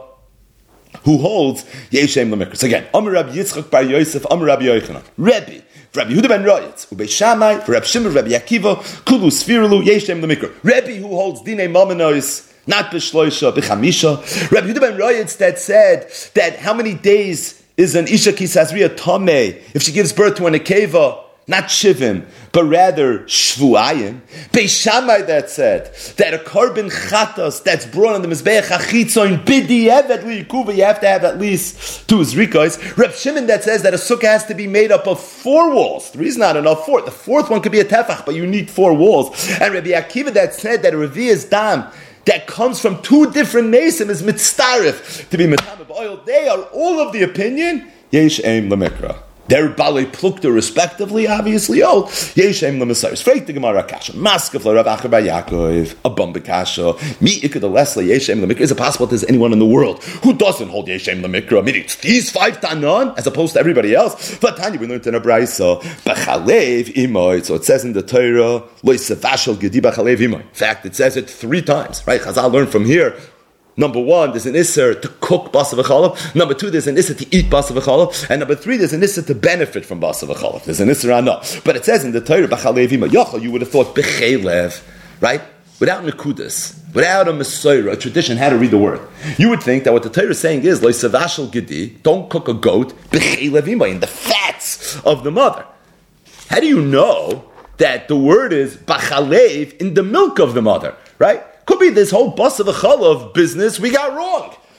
who holds yeshem lemikra. So again, Amar Rabbi Yitzchak bar Yosef, Amar Rabbi Yochanan, Rebbe, Rabbi Yehuda ben Royetz, Ubei Shammai, for Rabbi Shimon, Rabbi Akiva, Kulu Sfirulu, Yeshem Lemikra. Rebbe who holds Dinei Mamanois, not B'shloisha, B'chamisha. Rabbi Yehuda ben Royetz that said that how many days is an Isha Kisazriya Tameh if she gives birth to an Akeva? Not Shivim, but rather Shvuayim. Beis Shammai that said that a korban chatas that's brought on the Mizbeach HaChitzon b'di'evet li'ikuva, you have to have at least 2 zrikos. Reb Shimon that says that a sukkah has to be made up of 4 walls. 3 is not enough. 4. The 4th one could be a tefach, but you need 4 walls. And Rabbi Akiva that said that a revius dam that comes from 2 different mason is mitzarif to be metama ba'oil. They are all of the opinion yesh aim lemikra. They're Balei Plukta respectively, obviously. Oh, Yeshem Lemesayres. Freit the Gemara Kasha. Maskef Rav Acher bar Yaakov. A Bamba Kasha. Mi Ikad Lesla Yeshem Lemikra. Is it possible there's anyone in the world who doesn't hold Yeshem Lemikra? Meaning it's these 5 Tanan as opposed to everybody else. But Tanya, we learned in a Brayso. B'chalev imoy. So it says in the Torah, Lo Yisavashal Gedi b'chalev imoy. In fact, it says it 3 times. Right? Chazal learned from here. Number 1, there's an isser to cook basa v'chalov. Number 2, there's an isser to eat basa v'chalov. And number 3, there's an isser to benefit from basa v'chalov. There's an isser anah. But it says in the Torah, b'chalev ima yochel, you would have thought b'chelev, right? Without nekudas, without a mesorah, a tradition, how to read the word. You would think that what the Torah is saying is, lo savashal gedi, don't cook a goat, b'chelev ima, in the fats of the mother. How do you know that the word is b'chalev in the milk of the mother, right? Could be this whole basa v'chalav business we got wrong.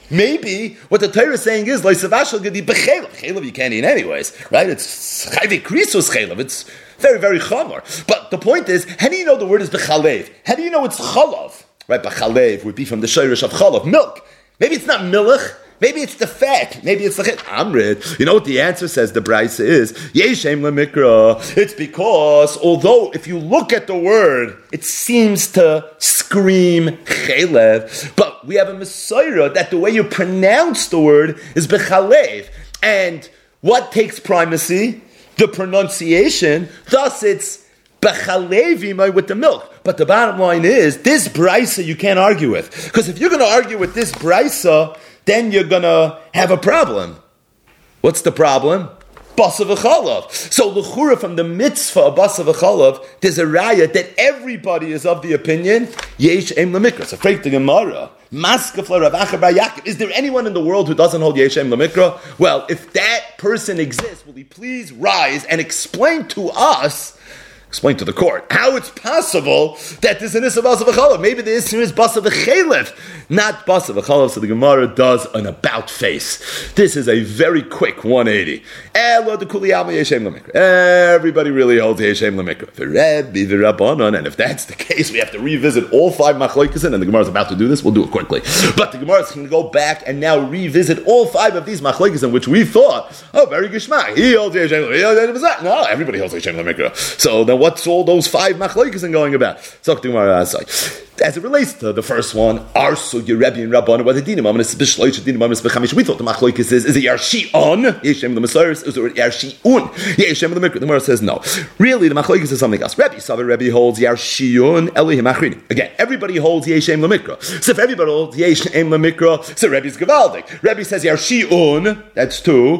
maybe what the Torah is saying is, Chaylev you can't eat anyways, right? It's Chayve Krisus Chaylev. It's very, very chamor. But the point is, how do you know the word is bechalev? How do you know it's chalav? Right, bechalev would be from the shayrish of chalav, milk. Maybe it's not milch. Maybe it's the fat. Maybe it's the chit. Amrit. You know what the answer says? The Braisa is Yeshem lemikra. It's because although if you look at the word, it seems to scream chelev, but we have a Messiah that the way you pronounce the word is bechalev. And what takes primacy? The pronunciation. Thus, it's bechalevi with the milk. But the bottom line is this Braisa you can't argue with, because if you're going to argue with this Braisa, then you're going to have a problem. What's the problem? Basa v'chalav. So, l'chura, from the mitzvah of basa v'chalav, there's a raya that everybody is of the opinion, yesh em lemikra. So, freak the Gemara. Maskefla Rav Acha bar Yaakov. Is there anyone in the world who doesn't hold yesh em lemikra? Well, if that person exists, will he please rise and explain to us, explain to the court, how it's possible that there's an issa basa v'chalav. Maybe the issa is basa v'chalev, not basa v'chalav. So the Gemara does an about face. This is a very quick 180. Everybody really holds yeshem lemikra. And if that's the case, we have to revisit all 5 machlokes, and the Gemara is about to do this. We'll do it quickly. But the Gemara is going to go back and now revisit all 5 of these machlokes in which we thought, very gishmak. He holds yeshem lemikra. No, everybody holds yeshem lemikra. So then what's all those 5 machlokes going about? So the Gemara asks, as it relates to the first one, Arsu, Yerebi, and Rabbanu, what the dinim? We thought the machlokes is it Yarshi'on? Yeshem the Messiah, is it Yarshi'un? Yeshem the Mikra. The Gemara says no. Really, the machlokes is something else. Rebbe holds Yarshi'un, Elohim Achrini. Again, everybody holds Yeshem the Mikra. So if everybody holds Yeshem the Mikra, so Rebbe's Gevaldik. Rebbe says Yarshi'un, that's 2,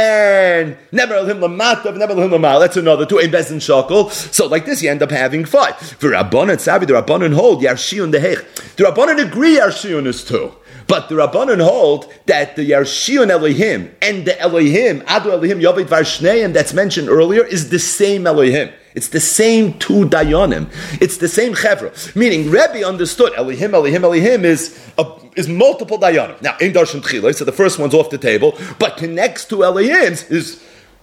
and Never Elohim Lamatav, Never Elohim Lamal, that's another 2, and Bezin Shakel. So like this, you end up having 5. For Rabbanan, Savi, the Rabbanan hold Yarshi'un. The Rabbanan agree Yarshi'un is 2. But the Rabbanan hold that the Yarshi'un Elohim and the Elohim, Adu Elohim Yovid Varshneim that's mentioned earlier is the same Elohim. It's the same 2 Dayanim. It's the same Chevra. Meaning, Rebbe understood Elohim is multiple Dayanim. Now, in Darshan Tchila, so the first one's off the table, but connects to Elohims is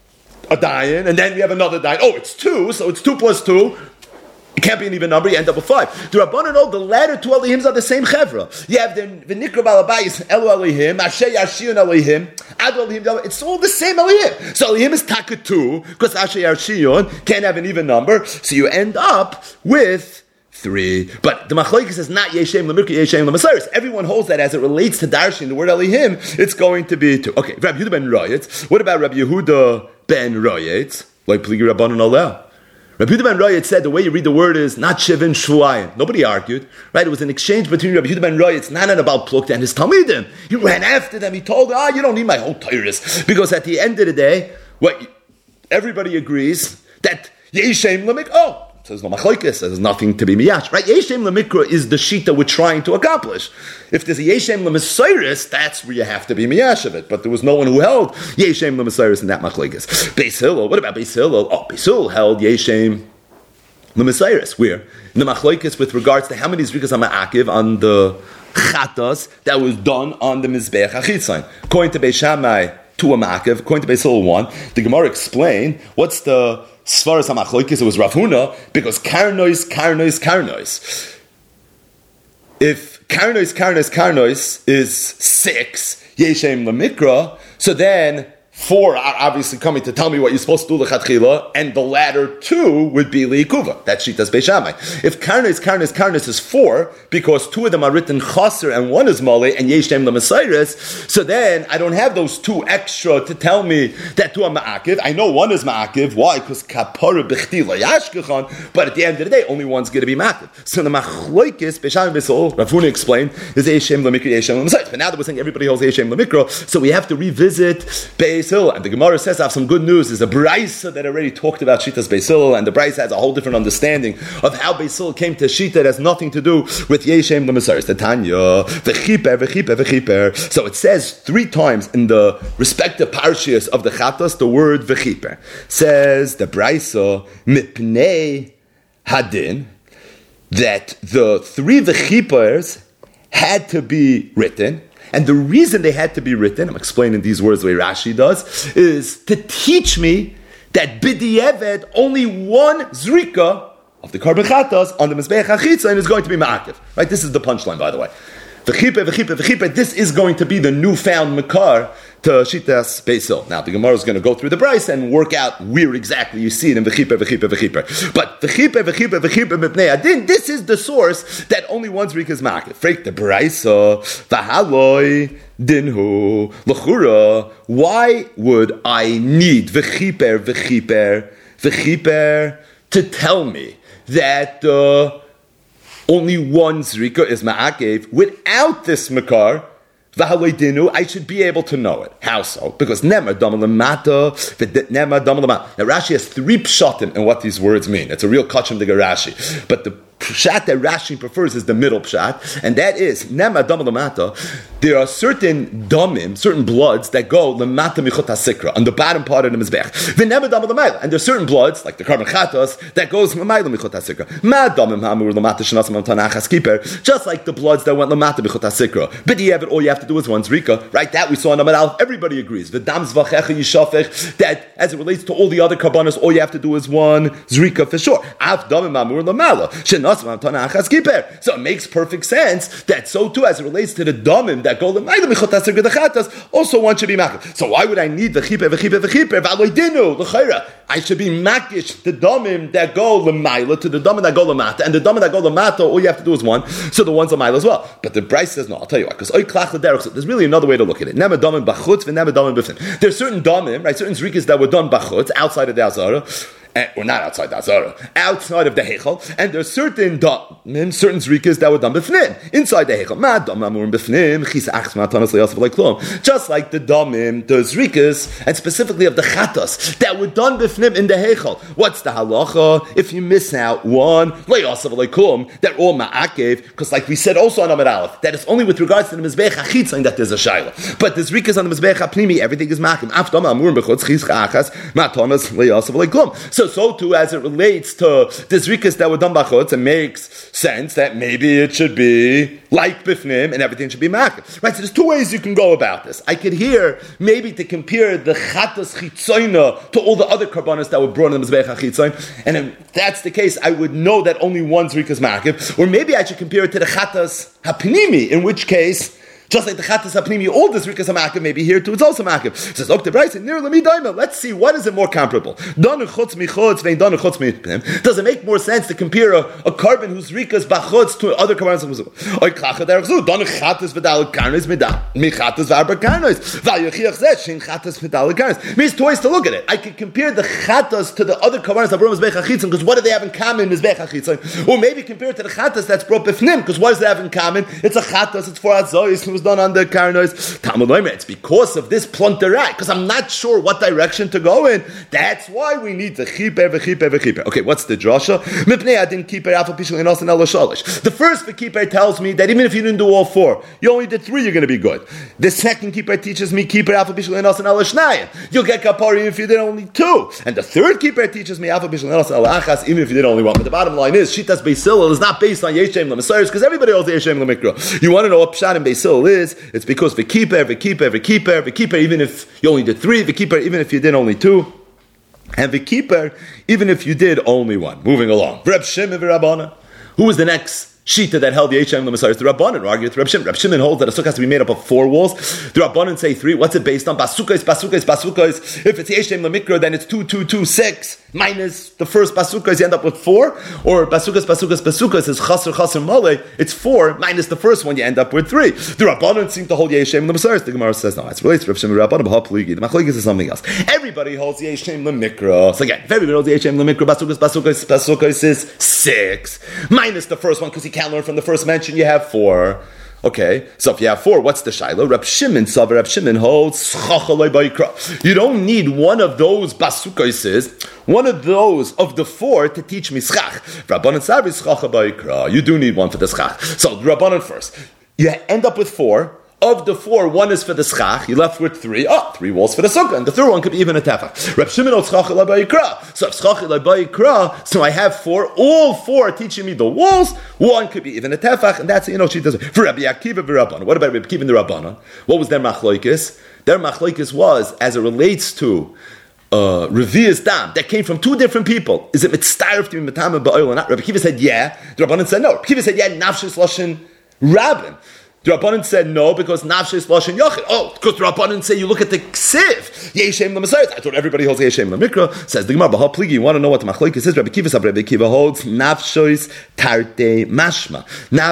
a Dayan, and then we have another Dayan. Oh, it's 2, so it's 2 plus 2. It can't be an even number, you end up with 5. The Rabbanan know the latter 2 Elohims are the same Chevra. You have the V'nikra Balabayis Elu Elohim, Asher Yashiyun Elohim, Adu Elohim, it's all the same Elohim. So Elohim is Taka 2, because Asher Yashiyun can't have an even number, so you end up with 3. But the machlokes is not Yeshem Lemikra, Yeshem Lemasiris. Everyone holds that as it relates to Darshan, the word Elohim, it's going to be 2. Okay, Rabbi Yehuda ben Rayetz. What about Rabbi Yehuda ben Rayetz? Like Pligi Rabbanan Aleh. Rabbi Yehuda ben Rayetz said the way you read the word is not Shivin Shvuayim. Nobody argued, right? It was an exchange between Rabbi Yehuda ben Rayetz, not about Plukta, and his Talmidim. He ran after them. He told them, you don't need my whole Tyrus. Because at the end of the day, everybody agrees that Yeshem Lemik, says no machlokes, there's nothing to be miyash, right? Yeshem lemikra is the shita we're trying to accomplish. If there's a Yeshem lemesiris, that's where you have to be miyash of it. But there was no one who held Yeshem lemesiris in that machlokes. Beis Hillel, what about Beis Hillel? Beis Hillel held Yeshem lemesiris. Where? In the machlokes with regards to how many zrikas ha'ma'akiv on the chatas that was done on the mizbeach hachitzon. According to Beis Shammai, 2 a ma'akiv. According to Beis Hillel, 1. The Gemara explained what's the Svaras HaMachlokes, it was Rav Huna, because Karnois. If Karnois is 6, Yeshem Lemikra, so then 4 are obviously coming to tell me what you're supposed to do lechatchila, and the latter 2 would be liikuva. That's Shitas Beis Shammai. If Karnis is 4, because 2 of them are written chaser and 1 is mole, and Yeshem lemasiris, so then I don't have those 2 extra to tell me that 2 are ma'akiv. I know 1 is ma'akiv. Why? Because kapara b'chti la yashkechan, but at the end of the day, only 1's going to be ma'akiv. So the machloikis, Beis Shammai B'Sol, Rav Huna explained, is Yeshem lemikra, Yeshem lemasiris. But now that we're saying everybody holds Yeshem lemikra, so we have to revisit Beis Hillel. And the Gemara says I have some good news. There's a Braisa that already talked about Shitas Beis Hillel, and the Braisa has a whole different understanding of how Beis Hillel came to Shita. It has nothing to do with Yeshem the Mesiris. The Tanya, v'chiper. So it says 3 times in the respective parshias of the Chatos the word v'chiper. Says the Braisa mipnei hadin that the 3 v'chipers had to be written. And the reason they had to be written, I'm explaining these words the way Rashi does, is to teach me that b'di'evet, only one zrika of the carbon chatas on the Mizbeach HaChitzon is going to be ma'akev. Right? This is the punchline, by the way. V'chipe, this is going to be the newfound makar to Shitas Beisil. Now, the Gemara is going to go through the Bryce and work out where exactly you see it in v'chipe. But v'chipe mipnei adin, this is the source that only one zrika is ma'akev. Freik the Bryce, v'haloi, dinhu, l'chura, why would I need v'chiper to tell me that only one zrika is ma'akev without this makar? I should be able to know it. How so? Because nema dama lamata, nema dama lamata. Now Rashi has 3 pshatim in what these words mean. It's a real kachim de Rashi. But the pshat that Rashi prefers is the middle pshat, and that is nema dama lamata. There are certain damim, certain bloods that go lamata michot hasikra on the bottom part of the mizbech. V'nema dama lamayla, and there are certain bloods like the carbon chatos that goes lamayla michot hasikra. Ma damim hamur lamata shenasam tanachas kiper, just like the bloods that went lamata michot hasikra. But all you have to do is one zrika, right? That we saw in Amar Aleph. Everybody agrees. V'dam zvachecha yishafech, that as it relates to all the other karbanos, all you have to do is one zrika for sure. Af damim hamur lamala shenasam tanachas kiper. So it makes perfect sense that so too as it relates to the damim that go l'mayla michot hasikra dechatas, also one should be makish. So why would I need v'chiper v'aloy dinu l'chayra? I should be makish the damim that go l'mayla to the damim that go l'mata, and the damim that go l'mata, all you have to do is one. So the one's l'mayla as well. But the Bryce says no. I'll tell you why. Because there's really another way to look at it. Nema damim bachutz v'nema damim b'fin. There's certain damim, right? Certain zrikas that were done bachutz outside of the azara. Or not outside the Azara, outside of the Heichal, and there's certain damim, certain zrikas that were done b'fnim, inside the Heichal. Ma damim amurim b'fnim, chis achs ma'atanas le'yasav le'klom. Just like the damim, the zrikas, and specifically of the chatas, that were done b'fnim in the Heichal. What's the halacha? If you miss out one, le'yasav le'klom, they're all ma'akev, because like we said also on Amar Aleph, that it's only with regards to the Mizbeach HaChitzon that there's a shayla. But the zrikas on the Mizbeach HaPnimi, everything is ma'akev. Af damim amurim b'chutz, chis achas ma'atanas le'yasav le'klom. So too, as it relates to the zrikas that were done b'chutz, it makes sense that maybe it should be like bifnim and everything should be ma'akev. Right? So there's 2 ways you can go about this. I could hear maybe to compare the chatas chitzoina to all the other karbanos that were brought in the mizbeach chitzoin, and if that's the case, I would know that only one zrika is ma'akev. Or maybe I should compare it to the chatas hapnimi, in which case, just like the chatas hapnimi, all the zrikas hamakev, maybe here too, it's also makev. Says, okay, Bryce, let's see, what is it more comparable? Does it make more sense to compare a carbon whose zrikas bachutz to other carbons? Means two ways to look at it. I can compare the chatas to the other carbons that brought mizbech hachitzon, because what do they have in common in mizbech hachitzon? Or maybe compare it to the chatas that's brought bifnim, because what does they have in common? It's a chatas, it's for azois, it was done on the karnos. Talmud Omer, it's because of this plunterat, because I'm not sure what direction to go in. That's why we need the v'chiper. Okay, what's the drasha? The first v'chiper tells me that even if you didn't do all 4, you only did 3, you're going to be good. The second keeper teaches me keeper alpha bishul enos and al you'll get kapari if you did only 2. And the third keeper teaches me alpha bishul enos al achas even if you did only 1. But the bottom line is Shitas Beis Hillel is not based on Yeshem L'Mesayers, because everybody owes Yeshem L'Mikra. You want to know what Pshat in Beis Hillel is? It's because v'keeper, even if you only did 3, v'keeper, even if you did only 2, and v'keeper, even if you did only 1. Moving along. Reb Shimon v'Rabbana. Who was the next Shita that held the H.M. L'Mesayers? The Rabbanan argue with Reb Shimon. Reb Shimon holds that a sukkah has to be made up of 4 walls. The Rabbanan say 3. What's it based on? Basukais. If it's H.M. L'Mikra, then it's 2, 6. Minus the first basukais, you end up with 4. Or basukas is chasr mole. It's 4 minus the first one, you end up with 3. The Rabbanan seem to hold Yeshem L'Mesayers. The Gemara says no. It's related to Reb Shimon Rabbanan. The Machlokes is something else. Everybody holds Yeshem L'Mikra. So again, if everybody holds Yeshem L'Mikra, basukas is 6 minus the first one, because you can't learn from the first mention. You have 4. Okay, so if you have 4, what's the shiloh? Reb Shimon holds you don't need one of those basukaises, one of those of the 4 to teach me schach. You do need one for the schach. So Rabbanan first. You end up with 4. of the 4, 1 is for the schach. You're left with 3. 3 walls for the sukkah, and the third one could be even a tefach. Reb Shimon holds schach elai ba'yikra. So if schach elai ba'yikra, so I have 4. All 4 are teaching me the walls. 1 could be even a tefach, and that's she does it. For Rabbi Akiva v'Rabbanan. What about Rabbi Akiva and the Rabbanan? What was their machlokes? Their machlokes was as it relates to Revi'as dam that came from 2 different people. Is it mitzdarif to be metame ba'oil or not? Rabbi Akiva said yeah. The Rabbanan said no. Rabbi Akiva said yeah. Nafshis lashon rabbin. The Rabbanan said no because nafshis lashon yochid. Because the Rabbanan say you look at the ksiv yeshem l'masayis. I thought everybody holds yeshem l'mikra. Says the Gemara b'ha pligi. You want to know what the machlokes is? Rabbi Akiva holds nafshis tarte mashma.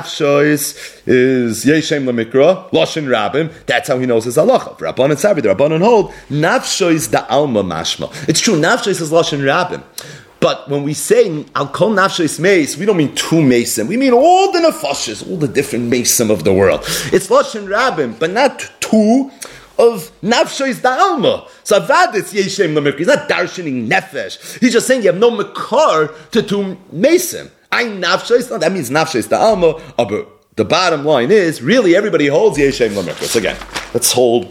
Nafshis is yeshem l'mikra lashon rabbin. That's how he knows his halacha. For Rabbanan Savi, the Rabbanan hold nafshis da alma mashma. It's true. Nafshis is lashon rabbin. But when we say Al Kol Nafshos Meis, we don't mean 2 Mesim. We mean all the nefashos, all the different Mesim of the world. It's Lashon Rabbim, but not 2 of Nafshos Da'alma. So Avad, it's Yeshem L'Mikra. He's not darshaning Nefesh. He's just saying you have no Makar to 2 Mesim. Ein Nafshos, no, that means Nafshos Da'alma. But the bottom line is, really everybody holds Yeshem L'Mikra. So again, let's hold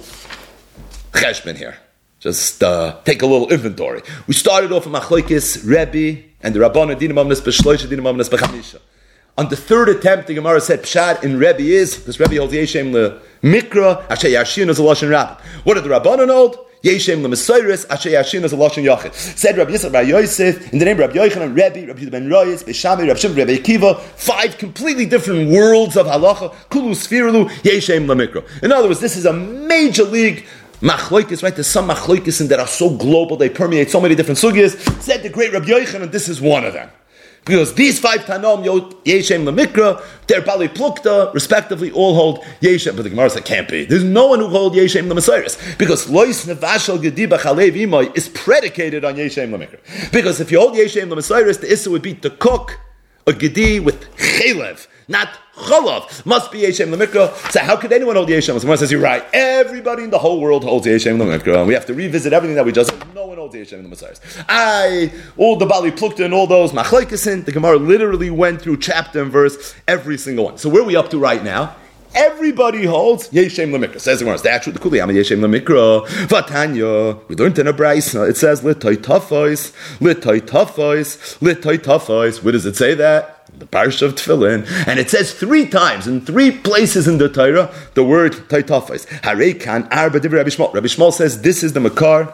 Cheshbon here. Just take a little inventory. We started off with Machlokes, Rebbe, and the Rabbanan Dinim Amnes B'Shloisha, Dinim Amnes B'Chamisha. On the 3rd attempt, the Gemara said Pshat in Rebbe is, this Rebbe holds Yeshem L'Mikra, Asher Yashin is a Lashon Rabbin. What did the Rabbanan hold? Yeshem L'Mesayris, Asher Yashin is a Lashon Yachid. Said Rabbi Yisrael Bar Yosef, in the name of Rabbi Yochanan, Rebbe, Rabbi Yehuda ben Royes, Beshami, Rabbi Shimon, Rabbi Akiva, 5 completely different worlds of halacha, Kulu Sfirulu, Yeshem L'Mikra. In other words, this is a major league machlokes, right? There's some machlokes that are so global, they permeate so many different sugyas. Said the great Rabbi Yochanan, and this is one of them. Because these 5 Tanom, Yeshem L'Mikra, their Bali Plukta, respectively, all hold Yeshem. But the Gemara said, can't be. There's no one who holds Yeshem L'Mesayris. Because Lois Nevashal Gediba Chalev Imai is predicated on Yeshem L'Mikra. Because if you hold Yeshem L'Mesayris, the Issa would be to cook a Gedi with Chalev, not Cholav. Must be Yeshem L'Mikra. So how could anyone hold Yeshem? The Gemara says, you're right. Everybody in the whole world holds Yeshem L'Mikra. And we have to revisit everything that we just said. No one holds Yeshem L'Mesayris. All the Bali Plukta and all those Machlokes, the Gemara literally went through chapter and verse, every single one. So where are we up to right now? Everybody holds Yeshem L'Mikra. Says the Gemara, the actual Kuli Am Yeshem L'Mikra. Vatanya. We learned in a Braisa. It says L'toy Tafos, L'toy Tafos, L'toy Tafos. Where does it say that? The Parsha of Tefillin, and it says 3 times in 3 places in the Torah the word Taitafos. Harei kan arba divrei Rabbi Shmuel. Rabbi Shmuel says this is the makar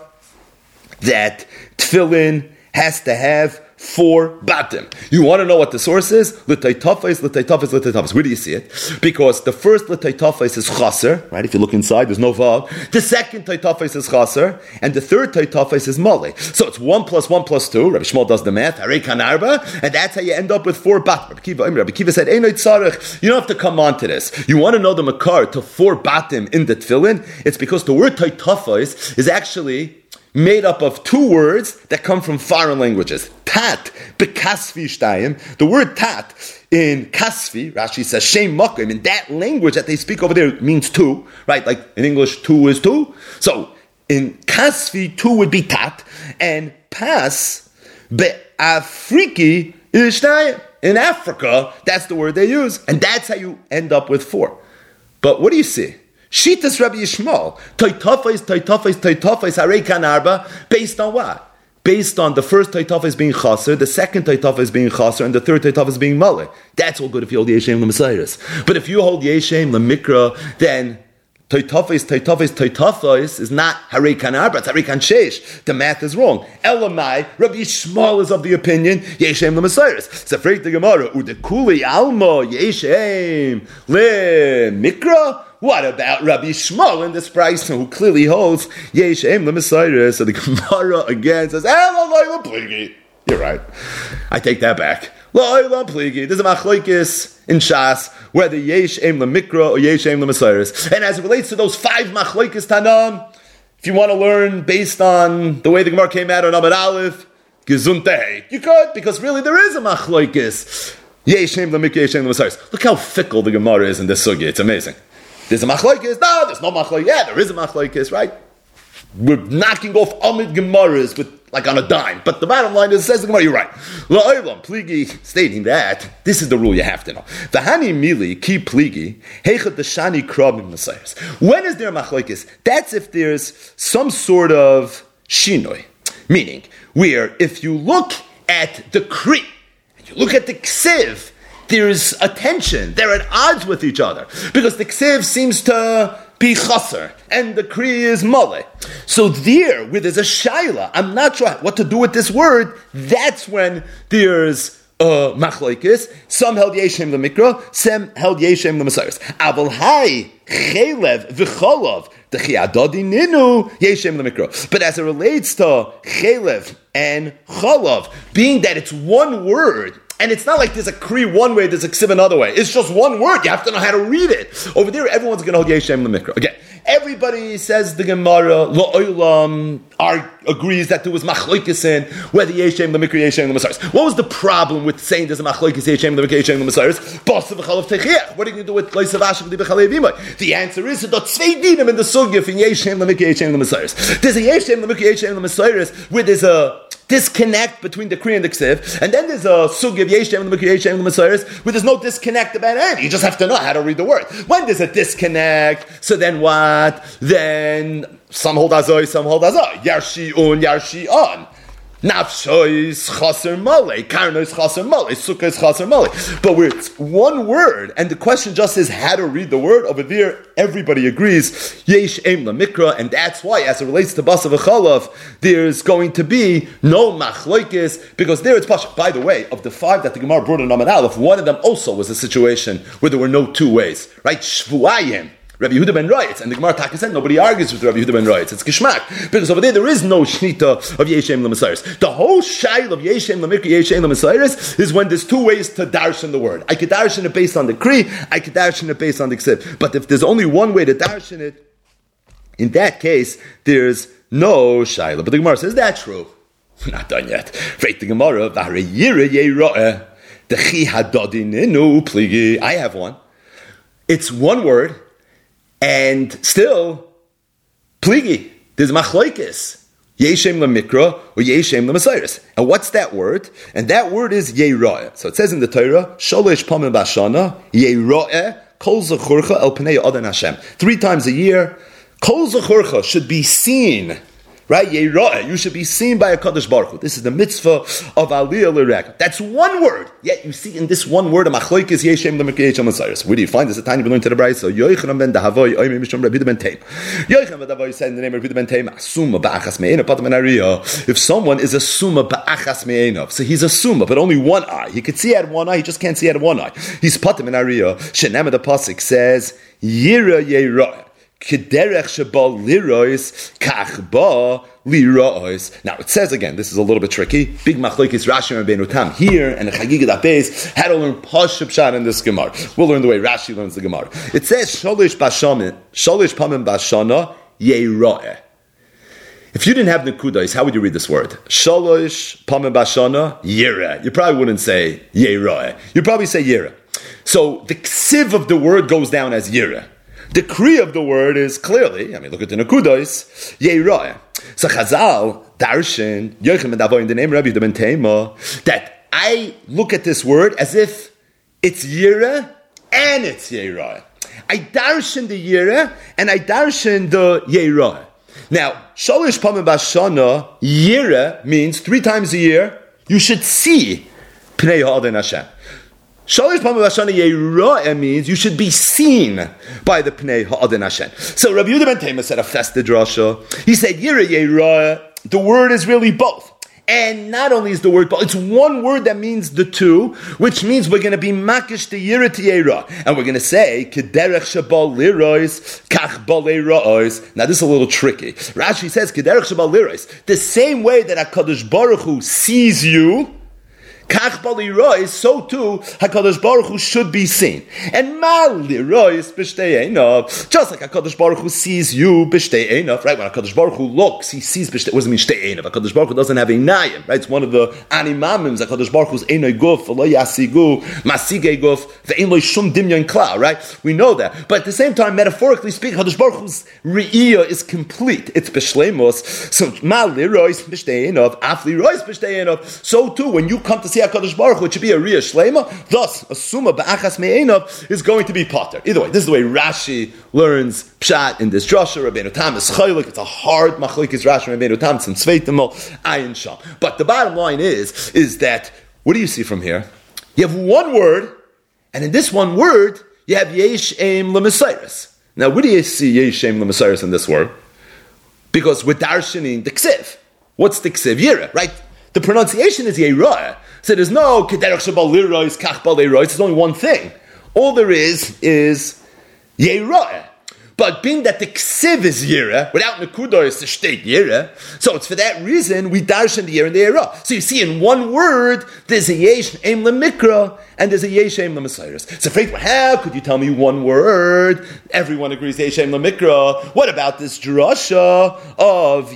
that Tefillin has to have 4 batim. You want to know what the source is? L'taitafos, l'taitafos, l'taitafos. Where do you see it? Because the first l'taitafos is chaser, right? If you look inside, there's no vav. The second taitafos is chaser, and the third taitafos is male. So it's 1 + 1 + 2. Rabbi Shmuel does the math. Harei kan arba, and that's how you end up with 4 batim. Rabbi Kiva said, "Einoi tzarich." You don't have to come on to this. You want to know the makar to 4 batim in the tefillin? It's because the word taitafos is actually made up of 2 words that come from foreign languages. Tat, bekasvi shtayim. The word tat in kasvi, Rashi says, shem makim, in that language that they speak over there means 2, right? Like in English, 2 is 2. So in kasvi, 2 would be tat, and pas, be'afriki is shtayim. In Africa, that's the word they use, and that's how you end up with 4. But what do you see? Shitas Rabbi Yishmael, Taitafos, Harei kan arba, based on what? Based on the first Taitafos being chaser, the second Taitafos being chaser, and the third Taitafos being male. That's all good if you hold Yeshem L'Mesayris. But if you hold Yeshem L'Mikra, then Taitafos is not Harei kan arba, it's Harei kan shesh. The math is wrong. Elamai, Rabbi Yishmael is of the opinion, Yeshem L'Mesayris. It's afraid the Gemara, Udekuli alma, Yeshem L'Mikra. What about Rabbi Shmuel in this price who clearly holds Yeshem L'Mesayris? So the Gemara again says, you're right. I take that back. There's a machlokes in Shas whether Yeshem L'Mikra or Yeshem L'Mesayris. And as it relates to those 5 machlokes Tanam, if you want to learn based on the way the Gemara came out on Amud Aleph, Gesundheit, you could, because really there is a machlokes. Yeshem L'Mikra, Yeshem L'Mesayris. Look how fickle the Gemara is in this sugya. It's amazing. There's a machlokes. No, there's no machlokes. Yeah, there is a machlokes, right? We're knocking off Amid Gemaras with like on a dime. But the bottom line is, says the Gemara, you're right. La'olam, pligi, stating that, this is the rule you have to know. V'hani mili, ki pligi, heichot deshani krabim Messiahs. When is there machlokes? That's if there's some sort of shinoi. Meaning, where if you look at the Kri, and you look at the Ksiv, there's a tension. They're at odds with each other. Because the Ksiv seems to be chaser, and the Kri is mole. So there, where there's a shaila, I'm not sure what to do with this word, that's when there's machlokes. Some held Yeshem the Mikra, some held Yeshem the Messiahs. Aval hai, chelev, v'cholov, the chiadodi ninu, Yeshem the Mikra. But as it relates to chelev and cholov, being that it's one word, and it's not like there's a Kri one way, there's a Ksiv another way. It's just one word. You have to know how to read it. Over there, everyone's going to hold Yeshem the Mikra. Again, everybody says the Gemara, La'olam, agrees that there was machlokes in whether Yeshem the Mikra, Yeshem the Messiahs. What was the problem with saying there's a machlokes, Yeshem the Mikra, Yeshem the Messiahs? What are you going to do with Leisav Hashem the B'chalei Vimai? The answer is, there's zwei dinim in the sugya for Yeshem the Mikra, Yeshem the Messiahs. There's a Yeshem the Mikra, Yeshem the Messiahs where there's a disconnect between the Kri and the Ksiv, and then there's a sugya of Yeshem and the Mikra, Yeshem and the Messiahs, where there's no disconnect about it. You just have to know how to read the word. When there's a disconnect, so then what? Then some hold azoi, some hold azoi. Yarshi on. Nafshois chaser male, karnois chaser male, sukkahs chaser male. But where it's one word, and the question just is how to read the word, over there everybody agrees, yesh em lamikra, and that's why, as it relates to basa v'chalav, there's going to be no machlokes, because there it's pasha. By the way, of the five that the Gemara brought in Amud Aleph, one of them also was a situation where there were no two ways, right? Shvuayim. Rabbi Yehuda ben Rayitz, and the Gemara Taka said nobody argues with Rabbi Yehuda ben Rayitz. It's Gishmak, because over there is no Shnita of Yeshem L'Messiahs. The whole shail of Yeshem L'Mikra, Yeshem L'Messiahs is when there's two ways to darshan the word. I could darshan it based on the Kri, I could darshan it based on the Ksiv. But if there's only one way to darshan it, in that case, there's no shaila. But the Gemara says, that's true. Not done yet. Right, the Gemara, I have one. It's one word, and still, pligi, there's machlokes. Yeshem lemikra or Yeshem lemesayres. And what's that word? And that word is Yeira'eh. So it says in the Torah, Sholosh pamim bashana, Yeira'eh, kol zechurcha el pnei adan Hashem. 3 times a year, kol zechurcha should be seen. Right? Yeira'eh, you should be seen by a Kadosh Baruch Hu. This is the mitzvah of Aliyah L'Rek. That's one word. Yet you see in this one word, a machlokes Yeshem L'Mikra Yeshem L'Messiahs. Where do you find this? A tiny belonging to the Brayso. Yochanan ben Dahavoy, Oimei Mishum Rabbi Yehuda ben Taim. Yochanan ben Dahavoy said in the name of Rabbi Yehuda ben Taim, Asuma ba'achas me'ena patam enariya. If someone is a suma ba'achas me'ena, so he's a suma, but only one eye. He could see out of one eye, he just can't see out of one eye. He's patam enariya. Shenam the pasuk says, Yira Yeira'eh. Kederech shebal lirois kachba lirois. Now it says again, this is a little bit tricky. Big machlokes Rashi and Rabbeinu Tam here, and the Chagigat Beis had to learn Pashup Pshat in this Gemara. We'll learn the way Rashi learns the Gemara. It says sholish pamim bashana yeira'eh. If you didn't have Nekudais, how would you read this word? Sholish pamim bashana yireh. You probably wouldn't say yeira'eh. You'd probably say yireh. So the ksiv of the word goes down as yireh. The Kri of the word is clearly, look at the Nekudos, Yeira'eh. So Chazal, Darshan, Yochanan ben Dahavoy in the name of Rabbi Yehuda ben Taima, that I look at this word as if it's Yireh and it's Yeira'eh. I darshan the Yireh and I darshan the Yeira'eh. Now, Sholish Pamim Bashana, Yireh means 3 times a year you should see Pnei Ha'adon Hashem. Shalish Pamim Bashana Yeira'eh means you should be seen by the Pnei Ha'adon Hashem. So Rabbi Yehuda ben Taima said a fested drasha. He said Yireh Yeira'eh, the word is really both. And not only is the word both, it's one word that means the two, which means we're going to be makish the Yireh to Yeira'eh. And we're going to say, Kederech shebal lirois, kach bal lirois. Now this is a little tricky. Rashi says, Kederech shebal lirois. The same way that HaKadosh Baruch Hu sees you, Kach balirois, so too HaKadosh Baruch Hu should be seen. And malirois b'shtei einav, just like HaKadosh Baruch Hu sees you b'shtei einav, right? When HaKadosh Baruch Hu looks, he sees b'shtei. What does it mean shtei einav? HaKadosh Baruch Hu doesn't have a nayim, right? It's one of the animamims. HaKadosh Baruch Hu's einay guf, v'lo yasigu, masigei guf, ve'ein lo shum dimyon klal, right? We know that, but at the same time, metaphorically speaking, HaKadosh Baruch Hu's re'iyah is complete. It's b'shleimos. So malirois b'shtei einav, aflirois b'shtei einav. So too, when you come to see HaKadosh Baruch Hu, it should be a Riyah Shlema. Thus, a Summa Ba'achas Me'enav is going to be Potter. Either way, this is the way Rashi learns Pshat in this drasha. Rabbeinu Tam is Chaylik. It's a hard machlokes Rashi and Rabbeinu Tam. It's in Tzveitimol, Ayin Sham. But the bottom line is that, what do you see from here? You have one word, and in this one word, you have Yesh Eim L'Mesairis. Now, where do you see Yesh Eim L'Mesairis in this word? Because we're darshaning the Ksiv. What's the Ksiv? Yira, right? The pronunciation is Yerah. So there's no Kederach Shabal Lirois, Kach Bal Lirois. There's only one thing. All there is Yerah. But being that the Ksiv is Yerah, without Nekudah is the state Yerah, so it's for that reason we darshan the Yerah and the Yerah. So you see in one word, there's a Yesh Eim L'Mikra, and there's a Yesh Eim L'Mesairis. So Frank, how could you tell me one word? Everyone agrees Yesh Eim L'Mikra. What about this drasha of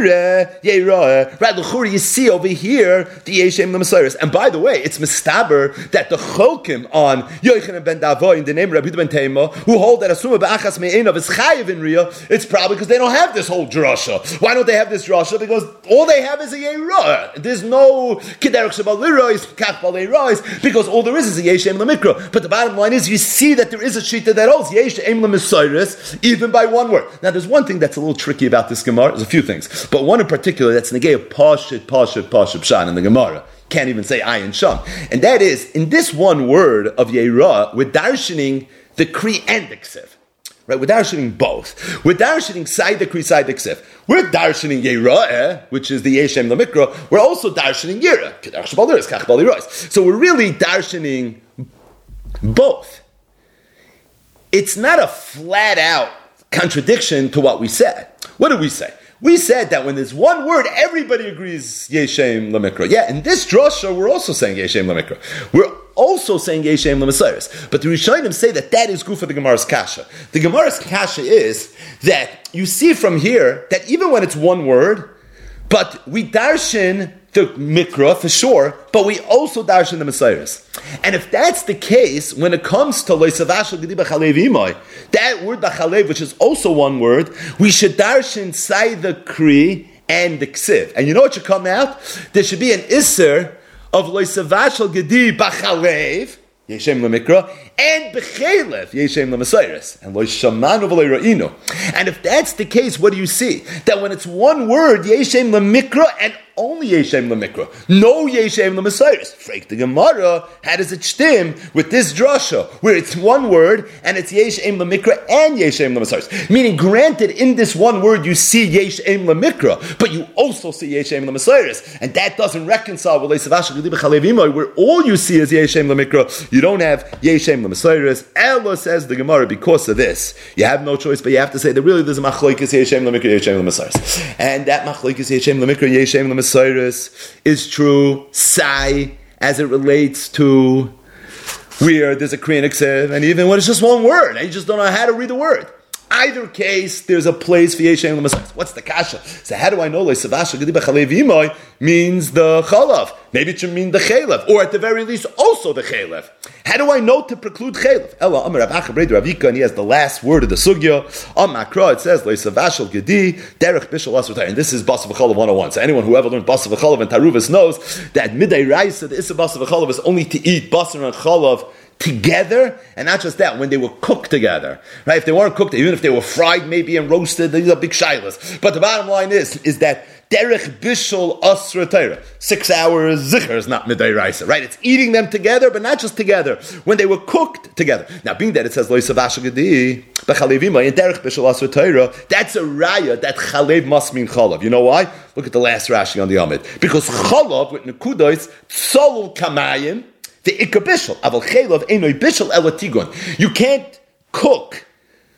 Yerah? Right, L'churi, you see over here the Yesh Eim L'Mesairis. And by the way, it's mistaber that the Cholkim on Yochanan ben Davoy in the name of Rabbi Yehuda ben Tema, who hold that Asuma Ba'achas Me'enav is Chayiv in Riyah, it's probably because they don't have this whole drasha. Why don't they have this drasha? Because all they have is a Yerah. There's no Kederach Shabal Lirois, Kach Bal Lirois, because all there is a Yesh Eim L'Mikra. But the bottom line is, you see that there is a shita that holds Yesh Eim L'Mesairis, even by one word. Now, there's one thing that's a little tricky about this Gemara. There's a few things, but one in particular that's negay of Pashut Pshan in the Gemara. Can't even say Ayin Sham. And that is, in this one word of Yerah, we're darshaning the Kri and the Ksiv. Right, we're darshaning both. We're darshaning side the Kri, side the Ksiv. We're darshaning Yerah, which is the Yesh Eim L'Mikra. We're also darshaning Yerah. Kederach Shabal Lirois, Kach Bal Lirois. So we're really darshaning both. It's not a flat-out contradiction to what we said. What did we say? We said that when there's one word, everybody agrees Yesh Eim L'Mikra. Yeah, in this drasha, we're also saying Yesh Eim L'Mikra. We're also saying Yesh Eim L'Mesairis. But the Rishonim say that is good for the Gemara's Kasha. The Gemara's Kasha is that you see from here that even when it's one word, but we darshan the Mikra for sure, but we also darshan the Mesairis. And if that's the case, when it comes to Loisavashal Gedi B'Chalev Imai, that word B'Chalev, which is also one word, we should darshan Sai the Kri and the Ksiv. And you know what should come out? There should be an Isser of Loisavashal Gedi B'Chalev, Yesh Eim L'Mikra, and B'Chalev, Yesh Eim L'Mesairis, and Loishamanu V'Lo Ra'inu. And if that's the case, what do you see? That when it's one word, Yesh Eim L'Mikra, and only Yesh Eim L'Mikra, no Yesh Eim L'Mesairis. Freak the Gemara, how does it stem with this drasha, where it's one word, and it's Yesh Eim L'Mikra and Yesh Eim L'Mesairis? Meaning, granted, in this one word, you see Yesh Eim L'Mikra, but you also see Yesh Eim L'Mesairis, and that doesn't reconcile with Leisavashal Gedi B'Chalev Imai, where all you see is Yesh Eim L'Mikra, you don't have Yesh Eim L'Mesairis. Ella says the Gemara, because of this, you have no choice, but you have to say that really there's a machlokes Yesh Eim L'Mikra, Yesh Eim L'Mesairis. And that machlokes Yesh Eim L'Mikra, Yesh Eim L'Mesairis is true, Sai, as it relates to where there's a Kriyanik Ksiv, and even when it's just one word, and you just don't know how to read the word. Either case, there's a place for Yesh Eim L'Mesairis. What's the kasha? So how do I know Leisavashal Gedi B'Chalev Imai means the Chalav? Maybe it should mean the Chalev, or at the very least, also the Chalev. How do I know to preclude Chalev? Ella Amar Rav Acha Breder Ravika, and he has the last word of the sugya. On Makra, it says Leisavashal Gedi Derech Bishul Asur, and this is Basav V'Chalav 101. So anyone who ever learned Basav V'Chalav and Taruvas knows that Midday Raisa, the Issa Basav V'Chalav, is only to eat Basar and Chalav together, and not just that, when they were cooked together, right? If they weren't cooked, even if they were fried maybe and roasted, these are big shilas. But the bottom line is that derech bishul asra Torah, 6 hours zicher is not midday raisa, right? It's eating them together, but not just together, when they were cooked together. Now, being that it says lo yisavashal gedi b'chalev imay and derech bishul asra Torah, that's a raya that chalev must mean chalav. You know why? Look at the last Rashi on the Amid. Because chalav with nekudos tzolul kamayim the ikka bishul aval chalav enoi bishul elatigon. You can't cook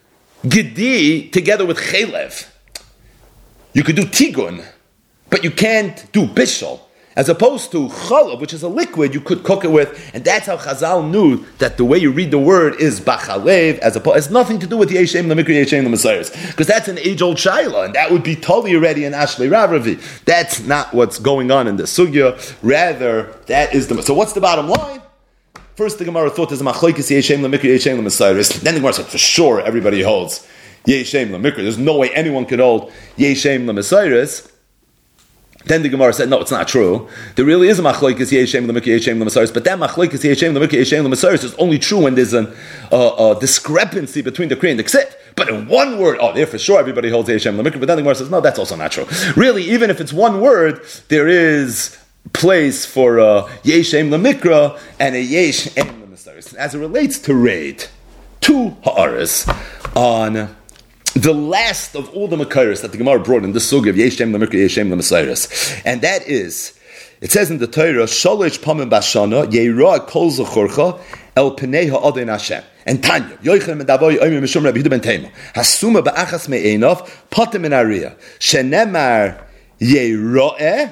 gedi together with chalev. You could do tigun, but you can't do bishul. as opposed to chalav, which is a liquid you could cook it with, and that's how Chazal knew that the way you read the word is bachalev, as opposed, has nothing to do with Yeshem Lemikra, Yeshem Lemesayres, because that's an age-old shaila, and that would be totally already an Ashlei Ravravi. That's not what's going on in the sugya. Rather, that is the. So what's the bottom line? First, the Gemara thought there's a machlokes Yeshem Lemikra, Yeshem Lemesayres. Then the Gemara said, for sure, everybody holds Yeshem Lemikra. There's no way anyone could hold Yeshem Lemesayres. Then the Gemara said, no, it's not true. There really is a machlokes Yeshem Lemikra, Yeshem Lemesayres, but that machlokes Yeshem Lemikra, Yeshem Lemesayres is only true when there's a discrepancy between the Kri and the Ksiv. But in one word, there for sure everybody holds Yeshem Lemikra, but then the Gemara says, no, that's also not true. Really, even if it's one word, there is place for Yeshem Lemikra and a Yeshem Lemesayres. As it relates to raid, two ha'aras on the last of all the Makairos that the Gemara brought in the Sugi of Yeshem Lemikra, Yeshem Lemesayres. And that is, it says in the Torah, Shalosh Pamim Bashana, Yeira Kol Zechorcha, El Pnei Ha'adin Hashem. And Tanya, Yoichem Medavoy Oimim Mishum Rabbi Yehuda ben Tema, Hasuma Ba'achas Me'enov, Patim in Ariya, Shenemar Yeira'eh,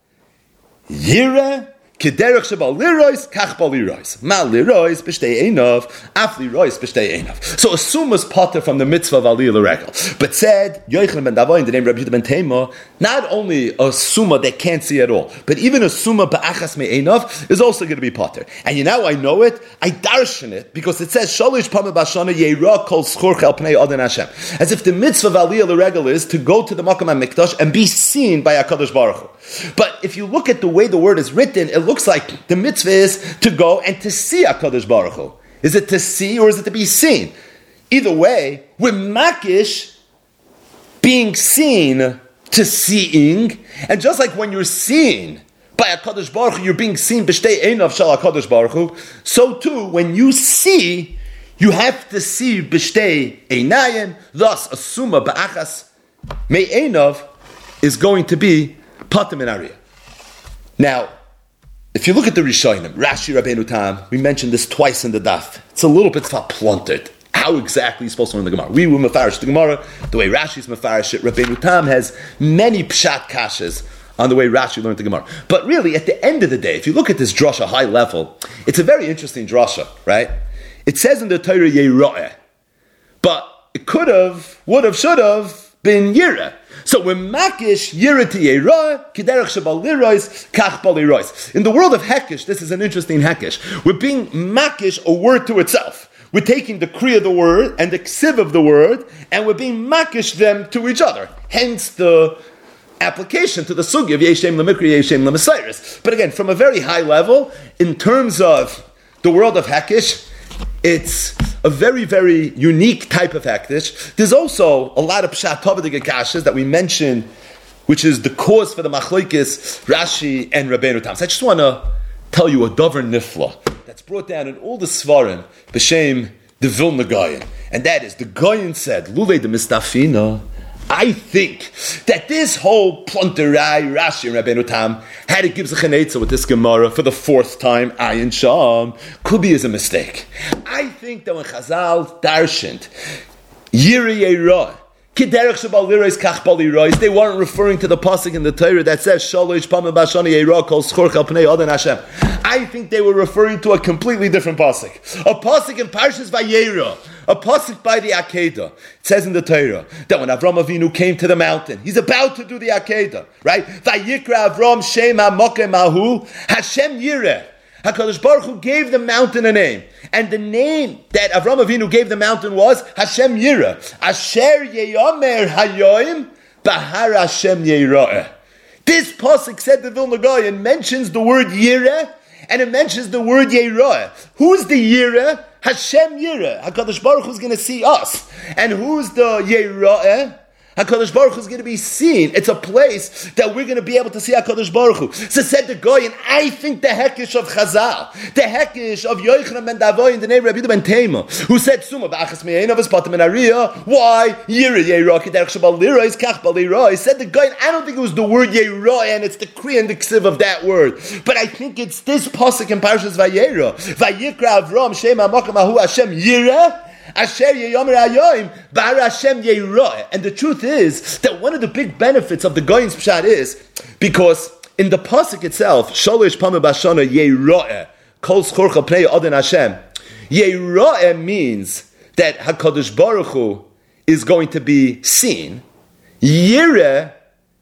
Yireh, Kederech Shebal Lirois, Kach Bal Lirois. Mal Lirois, B'shtei Einov, Af Lirois, B'shtei Einov. So assume was potter from the mitzvah of Aliyah L'Regel. But said, Yoichem ben Davoy, in the name of Rabbi Yehuda ben Tema, not only a summa that can't see at all, but even a summa ba'achas me'enov is also going to be potter. And you know, I know it, I darshan it, because it says, Shalish Pama Bashana Yeira Kol Schorch El Pnei Adon Hashem. As if the mitzvah of Aliyah L'Regel is to go to the Makam HaMikdash and be seen by HaKadosh Baruch Hu. But if you look at the way the word is written, it looks like the mitzvah is to go and to see HaKadosh Baruch Hu. Is it to see or is it to be seen? Either way, we're makish being seen to seeing, and just like when you're seen by HaKadosh Baruch Hu, you're being seen b'shtei einav shel HaKadosh Baruch Hu, so too, when you see, you have to see b'shtei einayim, thus a summa ba'achas me'einav is going to be patim in Ariya. Now, if you look at the Rishonim, Rashi Rabbeinu Tam, we mentioned this twice in the daf. It's a little bit plundered. How exactly you're supposed to learn the Gemara? We were mefarish the Gemara, the way Rashi's mefarish it. Rabbeinu Tam has many pshat kashas on the way Rashi learned the Gemara. But really, at the end of the day, if you look at this drasha high level, it's a very interesting drasha, right? It says in the Torah Yeira'eh, but it could have, would have, should have been Yireh. So we're makish yira to yira, kiderech shebal lirois, kach bal lirois. In the world of hekish, this is an interesting hekish. We're being makish a word to itself. We're taking the kriya of the word and the ksiv of the word, and we're being makish them to each other. Hence the application to the sugi of Yeshem Lemikra, Yeshem Lemesayres. But again, from a very high level, in terms of the world of hekish, it's a very, very unique type of hektish. There's also a lot of pshat tavadik kashas that we mentioned, which is the cause for the machlokes Rashi and Rabbeinu Tam. So I just want to tell you a davar nifla that's brought down in all the svarim b'shem the Vilna Gaon, and that is the Gaon said, "Lulei de mistafina." I think that this whole plunterai Rashi and Rabbeinu Tam had to give Zechanetza with this Gemara for the fourth time, Ayin Sham, could be as a mistake. I think that when Chazal darshant, Yirei Yeirah, Kiderech Shebal Lirois Kach Bal Lirois, they weren't referring to the pasuk in the Torah that says Shalosh Pamim Bashana Yeirah Kol Schorch El Pnei Adon Hashem. I think they were referring to a completely different pasuk. A pasuk in Parshas Vayera, a pasuk by the Akedah. It says in the Torah that when Avram Avinu came to the mountain, he's about to do the Akedah, right? Vayikra Avram Shem HaMokem Ahu Hashem Yireh. HaKadosh Baruch Hu gave the mountain a name. And the name that Avram Avinu gave the mountain was Hashem Yireh. Asher Yeyomer Hayoim Bahar Hashem Yeira'eh. This pasuk, said the Vilna Gaon, mentions the word Yireh and it mentions the word Yeira'eh. Who's the Yireh? Hashem Yireh. HaKadosh Baruch Hu is going to see us. And who's the Yeira'eh? HaKadosh Baruch Hu is going to be seen. It's a place that we're going to be able to see HaKadosh Baruch Hu. So said the Goyen, I think the hekish of Chazal, the hekish of Yochanan ben Davoy in the name of Rabbi Yehuda ben Tema, who said, Suma b'achas me'einav es patim in Ariya, why? Yireh Yeirah k'derech shebal lirois kach bal lirois. Said the Goyen, I don't think it was the word Yeirah and it's the Kriya and the Ksiv of that word. But I think it's this pasuk in Parshas Vayera. Vayikra Avram Shem HaMokem Ahu Hashem Yireh. Asher Yeyomer Hayoim Bar Hashem Yeirah. And the truth is that one of the big benefits of the Goyen's Pshat is because in the pasuk itself, Sholish Pamim Bashana Yeira'eh, Kol Schorcha Pnei Adon Hashem. Yeira'eh means that HaKadosh Baruch Hu is going to be seen. Yireh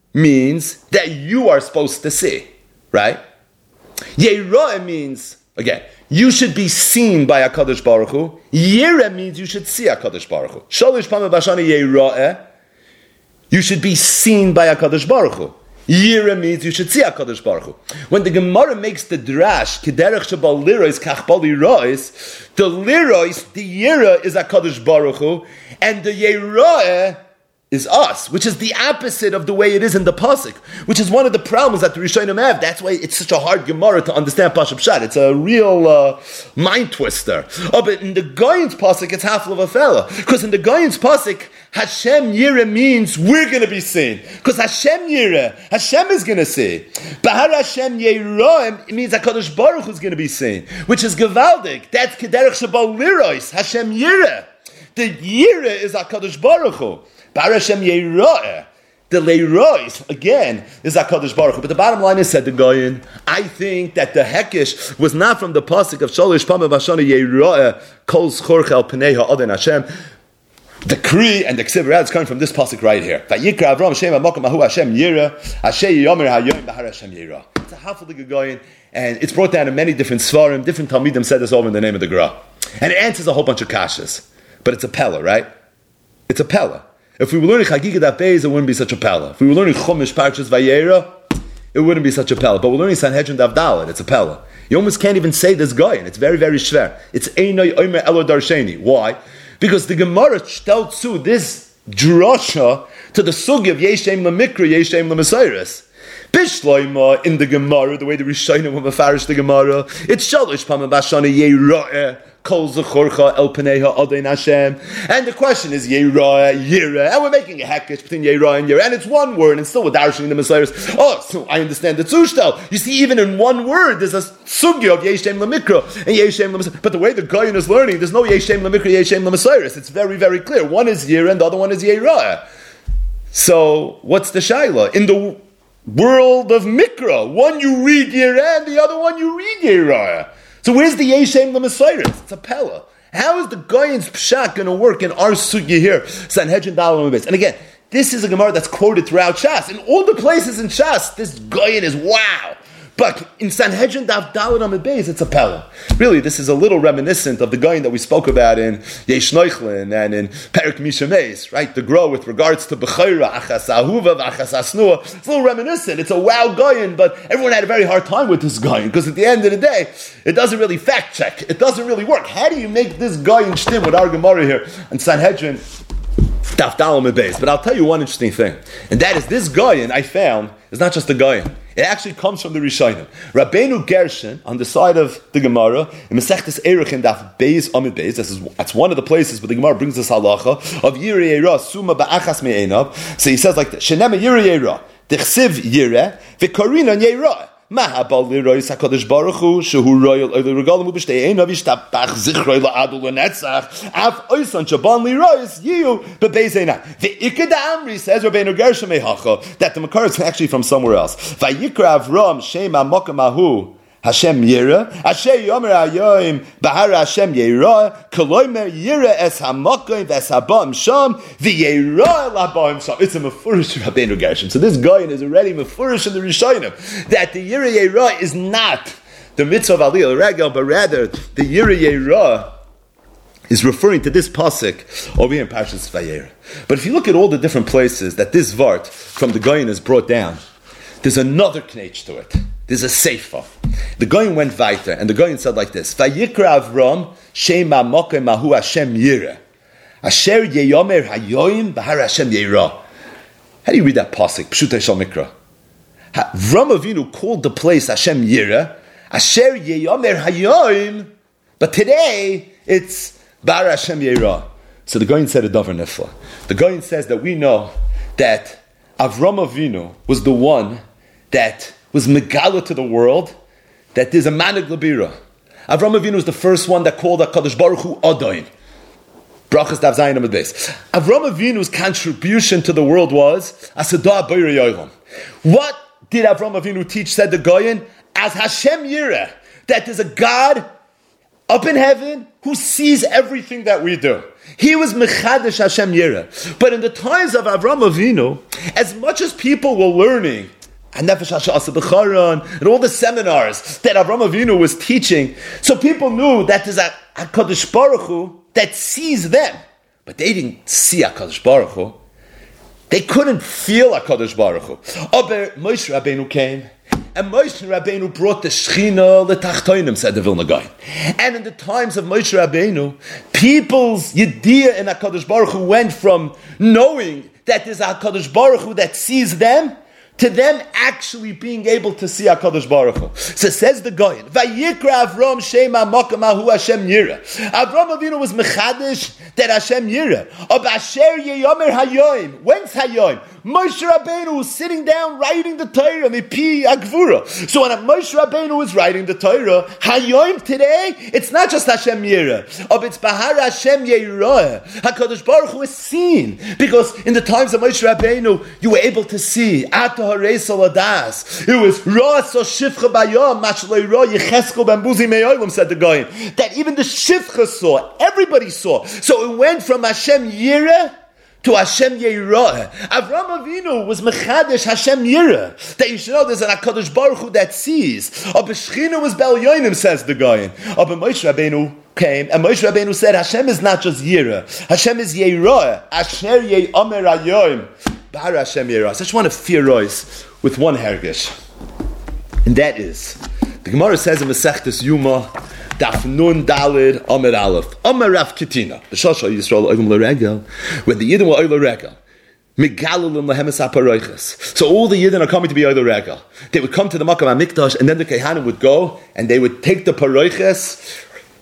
means that you are supposed to see, right? Yeira'eh means, again, you should be seen by HaKadosh Baruch Hu. Yireh means you should see HaKadosh Baruch Hu. Sholish Pamim Bashana Yeira'eh, you should be seen by HaKadosh Baruch Hu. Yira means you should see HaKadosh Baruch Hu. When the Gemara makes the drash, Kederech Shabal Lirois Kachbal Lirois, the Lirois, the Yira is HaKadosh Baruch Hu, and the Yera'eh is us, which is the opposite of the way it is in the pasuk, which is one of the problems that the Rishonim have. That's why it's such a hard Gemara to understand Pashup Pshat. It's a real mind twister. Oh, but in the Goyin's pasuk, it's half of a fella, because in the Goyin's pasuk, Hashem Yireh means we're going to be seen, because Hashem Yireh, Hashem is going to see. Bahar Hashem Yera'eh, it means HaKadosh Baruch Hu is going to be seen, which is Gevaldik. That's Kederech Shabal Lirois, Hashem Yireh. The Yireh is HaKadosh Baruch Hu. Bahar Hashem Yera'eh. The Leirois, again, is HaKadosh Baruch Hu. But the bottom line is, said the Goyin, I think that the Hekesh was not from the pasuk of Sholish Pamim Bashana Yera'eh, Kol Schorcha El Pnei Ha'adon Hashem. The Kri and the Ksiv is coming from this pasuk right here. Vayikra Avram Shem HaMokom Ahu Hashem Yireh, Asher Yomer HaYom Bahar Hashem Yera'eh. It's a hafalik Goyin, and it's brought down in many different svarim. Different Talmidim said this over in the name of the Gra. And it answers a whole bunch of kashas. But it's a pella, right? It's a pella. If we were learning Chagiga Daf Beis, it wouldn't be such a pella. If we were learning Chumash Parshas Vayera, it wouldn't be such a pella. But we're learning Sanhedrin Daf Dalet, it's a pella. You almost can't even say this guy, and it's very, very shver. It's Einoi Omer Elo Darsheni. Why? Because the Gemara stellt zu this drasha to the sugi of Yeshem Lamikra, Yeshem Lamasiris. Bishloima in the Gemara, the way the Rishonim will mafarish the Gemara, it's Shalish Pamim Bashana Yera'eh, Kol Zechorcha El Pnei Ha'adon Hashem. And the question is Yera'eh, Yireh, and we're making a hekesh between Yera'eh and Yireh, and it's one word, and still with Darshing the Messiahs. Oh, so I understand the Tzushtel. You see, even in one word, there's a sugya of Yeshem Lamikra and Yeshem Lamasiris. But the way the Goyin is learning, there's no Yeshem Lamikra, Yeshem Lamasiris. It's very, very clear. One is Yireh, and the other one is Yera'eh. So, what's the Shaila? In the world of Mikra, one you read Yireh, and the other one you read Yera'eh. So where's the Yeshem Lamasiris? It's a pella. How is the Goyin's Pshat going to work in our sugya here? Sanhedrin Dalet Amud Beis. And again, this is a Gemara that's quoted throughout Shas. In all the places in Shas, this Goyin is wow. But in Sanhedrin Dalet Amud Beis, it's a pella. Really, this is a little reminiscent of the Goyin that we spoke about in Yesh Noichlin and in Perik Mishameis, right? The Gra with regards to Bechayra, Achas Ahuva, Achas Asnua. It's a little reminiscent. It's a wow Goyin, but everyone had a very hard time with this Goyin, because at the end of the day, it doesn't really fact check. It doesn't really work. How do you make this Goyin shtim with our Gemara here in Sanhedrin Daf Dalet Amud Beis? But I'll tell you one interesting thing, and that is this Goyin I found is not just a Goyin. It actually comes from the Rishonim. Rabbeinu Gershon, on the side of the Gemara, in Masechtas Eruch Daf Beis Amud Beis, that's one of the places where the Gemara brings this halacha of Yireh Yeira Suma Ba'achas Me'enav. So he says like this: Shenema Yireh Yeira, Dechsiv Yireh, V'Korina Yeira. Mahabal Lirois HaKadosh Baruch Hu Shehu Royal Oile Regalim Ubishtei Einav Yishtabach Zichroi La'adul L'Netzach Af Oisan Shaban Lirois Yiyu Bebeis Einav Ve'ikad Amri says Rabbeinu Gershom Mehacha that the Makar is actually from somewhere else. Vayikra Avram Shema Mokamahu Hashem Yireh, Asher Yomer Hayoim, Bahar Hashem Yera'eh, Koloimer Yireh Es HaMokoim Ves HaBam Sham, V'Yera'eh LaBam Sham. It's a Mefurish Rabbeinu Gershom. So this guy is already Mefurish in the Rishonim, that the Yireh Yera'eh is not the mitzvah of Aliyah Regel, but rather the Yireh Yera'eh is referring to this pasuk over here in Parshas Vayera. But if you look at all the different places that this vart from the Goyin is brought down, there's another knetch to it. There's a seifa. The Goyin went weiter, and the Goyin said like this: Vayikra Avram Shema Mokem Mahu Hashem Yireh, Asher Yeyomer Hayoim Bahar Hashem Yerah. How do you read that pasuk? Pshutei Shal Mikra. Avram Avinu called the place Hashem Yireh, Asher Yeyomer Hayoim, but today it's Bahar Hashem Yerah. So the Goyin said a davar nifla. The Goyin says that we know that Avram Avinu was the one that was megala to the world that there's a manig labira. Avram Avinu was the first one that called HaKadosh Baruch Hu Adoin. Brachas Daf Zayin Amud Beis. Avram Avinu's contribution to the world was Asadah B'yirei Yolam. What did Avram Avinu teach, said the Goyen, as Hashem Yireh, that there's a God up in heaven who sees everything that we do. He was Mechadish Hashem Yireh. But in the times of Avram Avinu, as much as people were learning, and Nefesh HaSha'asa B'charon, and all the seminars that Avram Avinu was teaching, so people knew that there's a HaKadosh Baruch Hu that sees them. But they didn't see HaKadosh Baruch Hu. They couldn't feel HaKadosh Baruch Hu. Aber Moshe Rabbeinu came, and Moshe Rabbeinu brought the Shechina l'tachtoinim, said the Vilna Gaon. And in the times of Moshe Rabbeinu, people's yediyah in HaKadosh Baruch Hu went from knowing that there's a HaKadosh Baruch Hu that sees them, to them actually being able to see HaKadosh Baruch Hu. So says the Goyen, Vayikra Avram Shema Makam Ahu Hashem Yireh. Avram Avinu was mechadish that Hashem Yireh. Ab Asher Yeyomer Hayoim. When's Hayoim? Moshe Rabbeinu was sitting down writing the Torah, Mipi Agvura. So when Moshe Rabbeinu was writing the Torah, Hayoim today, it's not just Hashem Yireh. Ab it's Bahar Hashem Yireh. HaKadosh Baruch Hu is seen. Because in the times of Moshe Rabbeinu, you were able to see Ata Harei Saladas. It was Ra So Shifcha Bayom, Mashlei Ra Yecheskel Bambuzi Me'olim, said the Goyen. That even the Shifcha saw, everybody saw. So it went from Hashem Yireh to Hashem Yireh. Avram Avinu was Mechadish Hashem Yireh. That you should know there's an HaKadosh Baruch Hu that sees. Abba Shechina was Bel Yoinim, says the Goyen. Abba Moshe Rabbeinu came, and Moshe Rabbeinu said, Hashem is not just Yireh. Hashem is Yireh. Asher Ye'omer Hayoim. Bahar Hashem Yireh. So I just want to fear Royce with one hergish. And that is, the Gemara says in Masechtas Yuma, Daf Nun Dalid Amar Aleph Amar Rav Kitina B'Shasha Yisrael Oivim L'Regel, when the Yidden were Oivim L'Regel Megalalim Lehemes HaParoiches. So all the Yidden are coming to be Oivim L'Regel. They would come to the Makam HaMikdash, and then the Kehanim would go and they would take the Paroiches,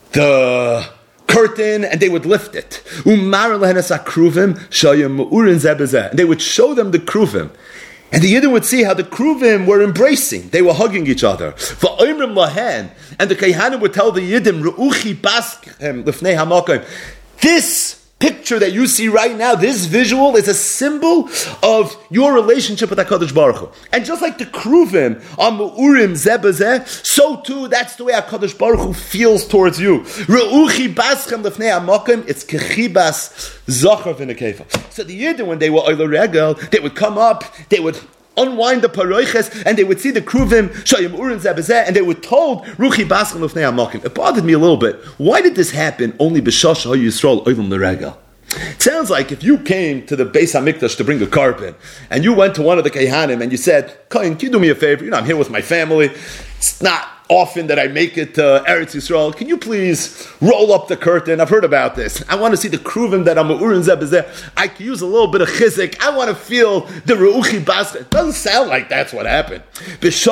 the curtain, and they would lift it. Umar Lehenes HaKruvim Shayim Mu'urin Zebezeh. And they would show them the Kruvim. And the Yidden would see how the Kruvim were embracing. They were hugging each other. V'oimrim lahen. And the Kehanim would tell the Yidden, Ru'uchi baschem lifnei hamakom. This picture that you see right now, this visual, is a symbol of your relationship with HaKadosh Baruch Hu. And just like the Kruvim on Mu'urim Zebazeh, so too, that's the way HaKadosh Baruch Hu feels towards you. Ru'uchi baschem lifnei hamakom. It's kechibas zachar v'nekefa. So the Yidden, when they were Oila Regel, they would come up, they would unwind the paroiches, and they would see the kruvim shayim urin zebezeh, and they were told ruchi baschem lefnei hamakim. It bothered me a little bit. Why did this happen only b'shash ha'yisrael oivim l'regel? It sounds like if you came to the Beis HaMikdash to bring a carpet, and you went to one of the Kehanim and you said, Kohen, can you do me a favor? You know, I'm here with my family. It's not often that I make it to Eretz Yisrael. Can you please roll up the curtain? I've heard about this. I want to see the kruvim that I'm urin zebezeh. I could use a little bit of chizik. I want to feel the ru'uchi basket. It doesn't sound like that's what happened. This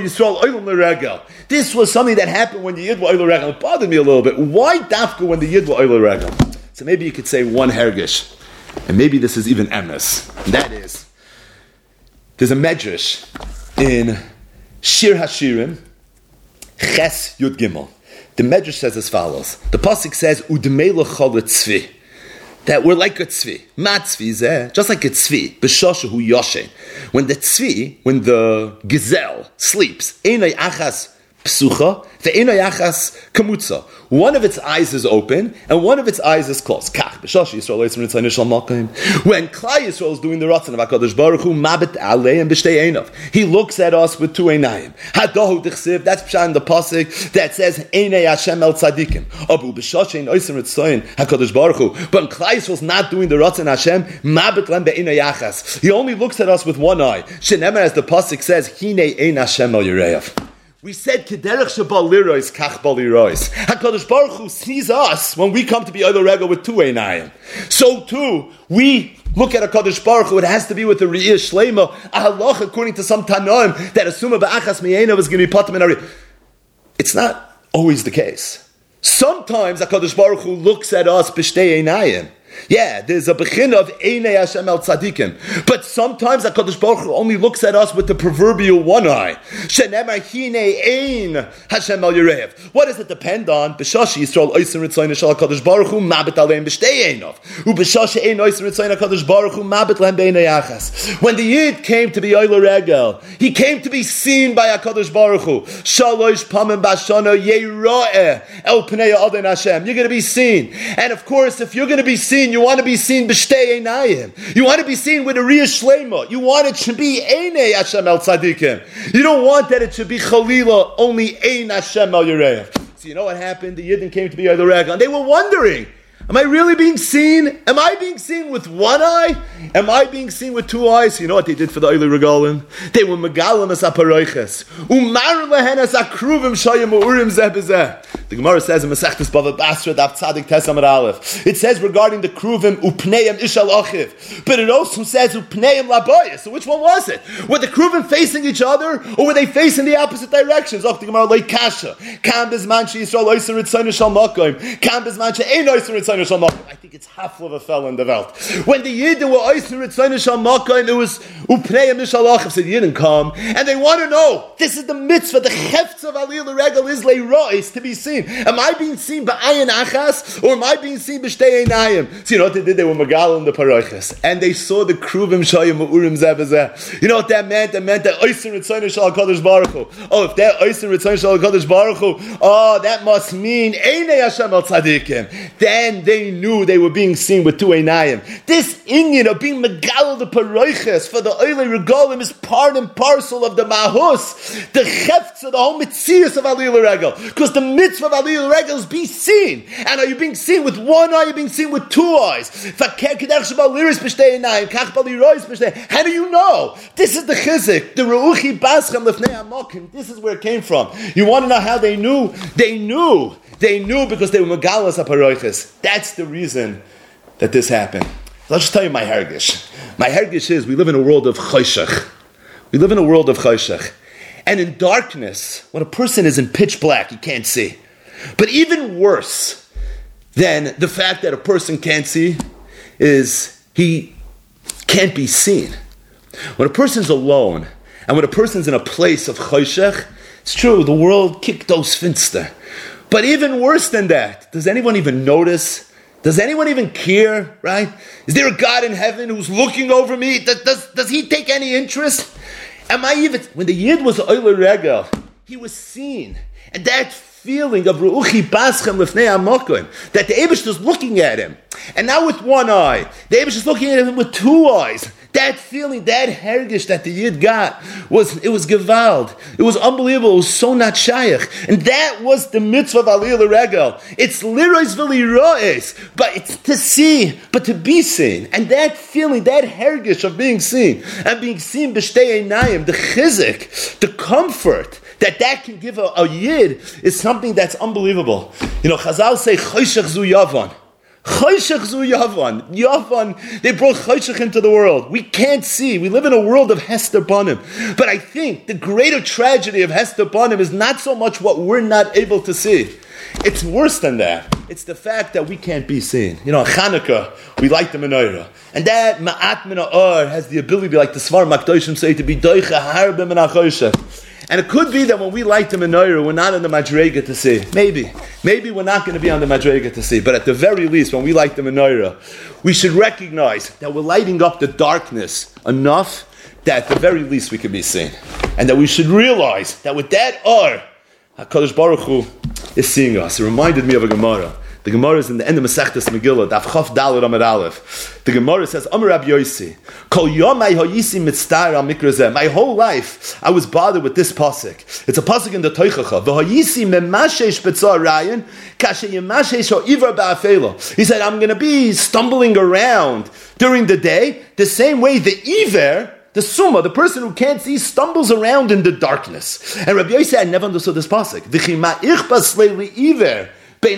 was something that happened when the Yid were Oil Regel. It bothered me a little bit. Why dafka when the Yid were Oil Regel? So maybe you could say one hergish, and maybe this is even emes. And that is, there's a medrash in Shir Hashirim, Ches Yud Gimel. The medrash says as follows. The pasuk says, Udmei l'chol tzvi. That we're like a tzvi. Ma tzvi zeh, just like a tzvi, b'shoshu hu yoshen. When the tzvi, when the gazelle sleeps, einay achas psucha, ve'einay achas kamutza. One of its eyes is open, and one of its eyes is closed. Kach, b'shashi Yisrael oitzim ritzay nishal makim. When Klai Yisrael is doing the ratzon of HaKadosh Baruch Hu, mabit aleim b'shtei einav. He looks at us with two einayim. Hadohu dichsiv, that's pshat in the pasuk that says, Einay Hashem el tzadikim. Abu b'shashi oitzim ritzay HaKadosh Baruch Hu. But when Klai Yisrael is not doing the ratzon Hashem, mabit lem be'einay achas. He only looks at us with one eye. Shenemar, as the pasuk says, Hinei ein Hashem el yireyav. We said, Kederech shebal lirois, kach bal lirois. HaKadosh Baruch Hu sees us when we come to be Oil Regel with two einayim. So too, we look at HaKadosh Baruch Hu, it has to be with the Re'iyah Shleima, a halach according to some Tanoim, that Asuma ba'achas mi'einav is going to be patam in Ari. It's not always the case. Sometimes HaKadosh Baruch Hu looks at us b'shtei einayim. Yeah, there's a bechin of Einei Hashem El Tzadikim. But sometimes HaKadosh Baruch Hu only looks at us with the proverbial one eye. Shenemar Hinei Ein Hashem El Yerev. What does it depend on? B'shashi Yisrael Oisin Ritzayin Shal HaKadosh Baruch Hu Mabit Aleim B'shtei Einov. U'b'shashi Ein Oisin Ritzayin HaKadosh Baruch Hu Mabit Lehem B'einei Achas. When the Yid came to be Oiler Regel, he came to be seen by HaKadosh Baruch Hu. Shalosh Pamim Bashana Yeroeh El Pnei Adon Hashem. You're going to be seen. And of course, if you're going to be seen, you want to be seen b'shtei einayim. You want to be seen with a riyah shlema. You want it to be Einei Hashem El Tzadikim. You don't want that it should be Chalila, only Ein Hashem El Yerev. So you know what happened? The Yidden came to be Oiler Regel, and they were wondering, am I really being seen? Am I being seen with one eye? Am I being seen with two eyes? You know what they did for the Oiler Regalim? They were megalim as aparoiches. Umar lehen as akruvim shayim u'urim zeh b'zeh. The Gemara says in Masechtas Bava Basra Daf Tzadik Tes Amar Aleph. It says regarding the kruvim upneim ishal achiv, but it also says upneim laboyah. So which one was it? Were the kruvim facing each other, or were they facing the opposite directions? The Gemara like kasha. Kam bezman sheYisrael oiser ritzayne shal makom. Kam bezman she'ein oiser ritzayne shal makom. I think it's half of a fellow in the Welt. When the Yidden were oiser ritzayne shal makom, it was upneim ishal achiv. So the Yidden come and they want to know. This is the mitzvah. The chefts of Aliyah L'Regel is leirois to be seen. Am I being seen by ayin achas, or am I being seen b'shtei einayim? So you know what they did? They were megalim the paroiches, and they saw the kruvim shayim u'urim zeh b'zeh. You know what that meant? That meant that oisin ritzayin shal HaKadosh Baruch Hu. Oh, if that oisin ritzayin shal HaKadosh Baruch Hu, oh, that must mean Einei Hashem El Tzadikim. Then they knew they were being seen with two einayim. This inyan of being megal the paroiches for the Oilei Regalim is part and parcel of the mahus, the chefts of the whole mitzias of Aliyah L'Regel, because the mitzvah of Aliyah L'Regel is be seen. And are you being seen with one eye? Are you being seen with two eyes? How do you know? This is the chizik, the reuchi baschem lefnei hamokim. This is where it came from. You want to know how they knew? They knew because they were megalas aparoiches. That's the reason that this happened. I'll just tell you my hergish. My hergish is we live in a world of choshech. We live in a world of choshech. And in darkness, when a person is in pitch black, he can't see. But even worse than the fact that a person can't see is he can't be seen. When a person's alone, and when a person's in a place of choshech, it's true, the world kicked those finster. But even worse than that, does anyone even notice? Does anyone even care, right? Is there a God in heaven who's looking over me? Does he take any interest? Am I even... When the Yid was Oiler Regel, he was seen. And that feeling of Ru'uchi Baschem Lefnei HaMokim, that the Eibush was looking at him. And now with one eye, the Eibush is looking at him with two eyes. That feeling, that hergish that the Yid got, was gewald. It was unbelievable. It was so not shayach. And that was the mitzvah of Aliyah L'Regel. It's lirois v'liroes, but it's to see, but to be seen. And that feeling, that hergish of being seen, and being seen b'shtei einayim, the chizik, the comfort, that can give a Yid is something that's unbelievable. You know, Chazal say, choshech zu yavan. Choshech zu yavan. Yavan, they brought choshech into the world. We can't see. We live in a world of Hester Banim. But I think the greater tragedy of Hester Banim is not so much what we're not able to see. It's worse than that. It's the fact that we can't be seen. You know, Chanukah, we light the menorah. And that ma'at min ha'or has the ability, like the Svar Makdoshim say, to be doicha harbe min ha'choshech. And it could be that when we light the menorah, we're not on the madrega to see. Maybe we're not going to be on the madrega to see. But at the very least, when we light the menorah, we should recognize that we're lighting up the darkness enough that at the very least we can be seen. And that we should realize that with that or, HaKadosh Baruch Hu is seeing us. It reminded me of a Gemara. The Gemara is in the end of Masechtas Megillah, Daf Chaf Daled Amud Aleph. The Gemara says, Amar Rabbi Yosi, Kol Yomai Hayisi Mitztar Al Mikra Zeh. My whole life, I was bothered with this pasuk. It's a pasuk in the Toichacha. V'Hayisi Memashesh Betzar Rayan, Kashe Yemashesh Ha'ivar Ba'afelo. He said, I'm going to be stumbling around during the day, the same way the Iver, the Summa, the person who can't see, stumbles around in the darkness. And Rabbi Yosi said, I never understood this pasuk. V'chima Ichbas Leili Iver.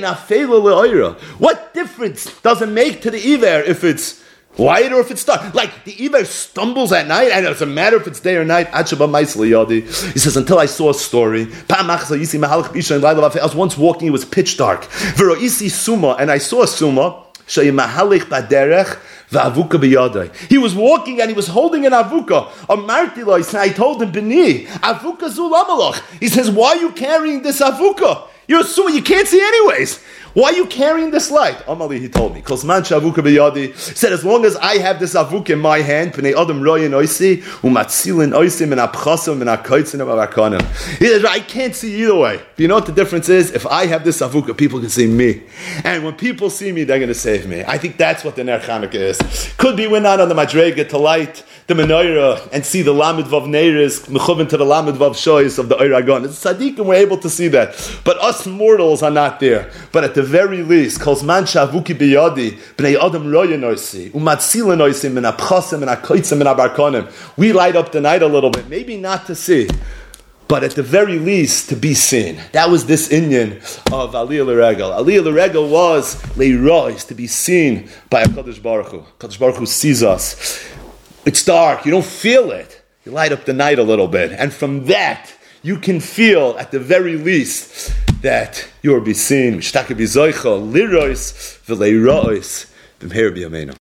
What difference does it make to the Iver if it's light or if it's dark? Like the Iver stumbles at night, and it doesn't matter if it's day or night. He says, until I saw a story. I was once walking, it was pitch dark. And I saw a Summa. Sheyemahalich baderech va'avuka biyadai. He was walking and he was holding an avuka. Amarti lo, I told him, B'ni, avuka zulamalach. He says, why are you carrying this avuka? You're assuming you can't see anyways. Why are you carrying this light? Amali, he told me. Kosman shavuka biyadi. Said, as long as I have this avuk in my hand, pnei adam royin oisi, umatzilin oisim and apchasim and akoitzin avakanim. He says, I can't see either way. But you know what the difference is? If I have this avuka, people can see me. And when people see me, they're going to save me. I think that's what the Ner Chanukah is. Could be we're not on the Madrega to light the menorah and see the Lamed Vav Neiris, mechuvin to the Lamed Vav Shoyis of the Eiragon. It's tzaddikim, we're able to see that. But us mortals are not there. But at the very least, Kol Zman Shavuki Biyadi, Bnei Adam Roya Noisi, Umatzila Noisim, and Apchasim, and Akoitzim, and Abarkonim. We light up the night a little bit, maybe not to see, but at the very least, to be seen. That was this inyan of Aliyah L'Regel. Aliyah L'Regel was Leirois, to be seen by HaKadosh Baruch Hu. HaKadosh Baruch Hu sees us. It's dark, you don't feel it. You light up the night a little bit. And from that, you can feel, at the very least, that you are be seen. Mishtaka b'zoicha, lirois, v'leirois, b'mher b'yameinu.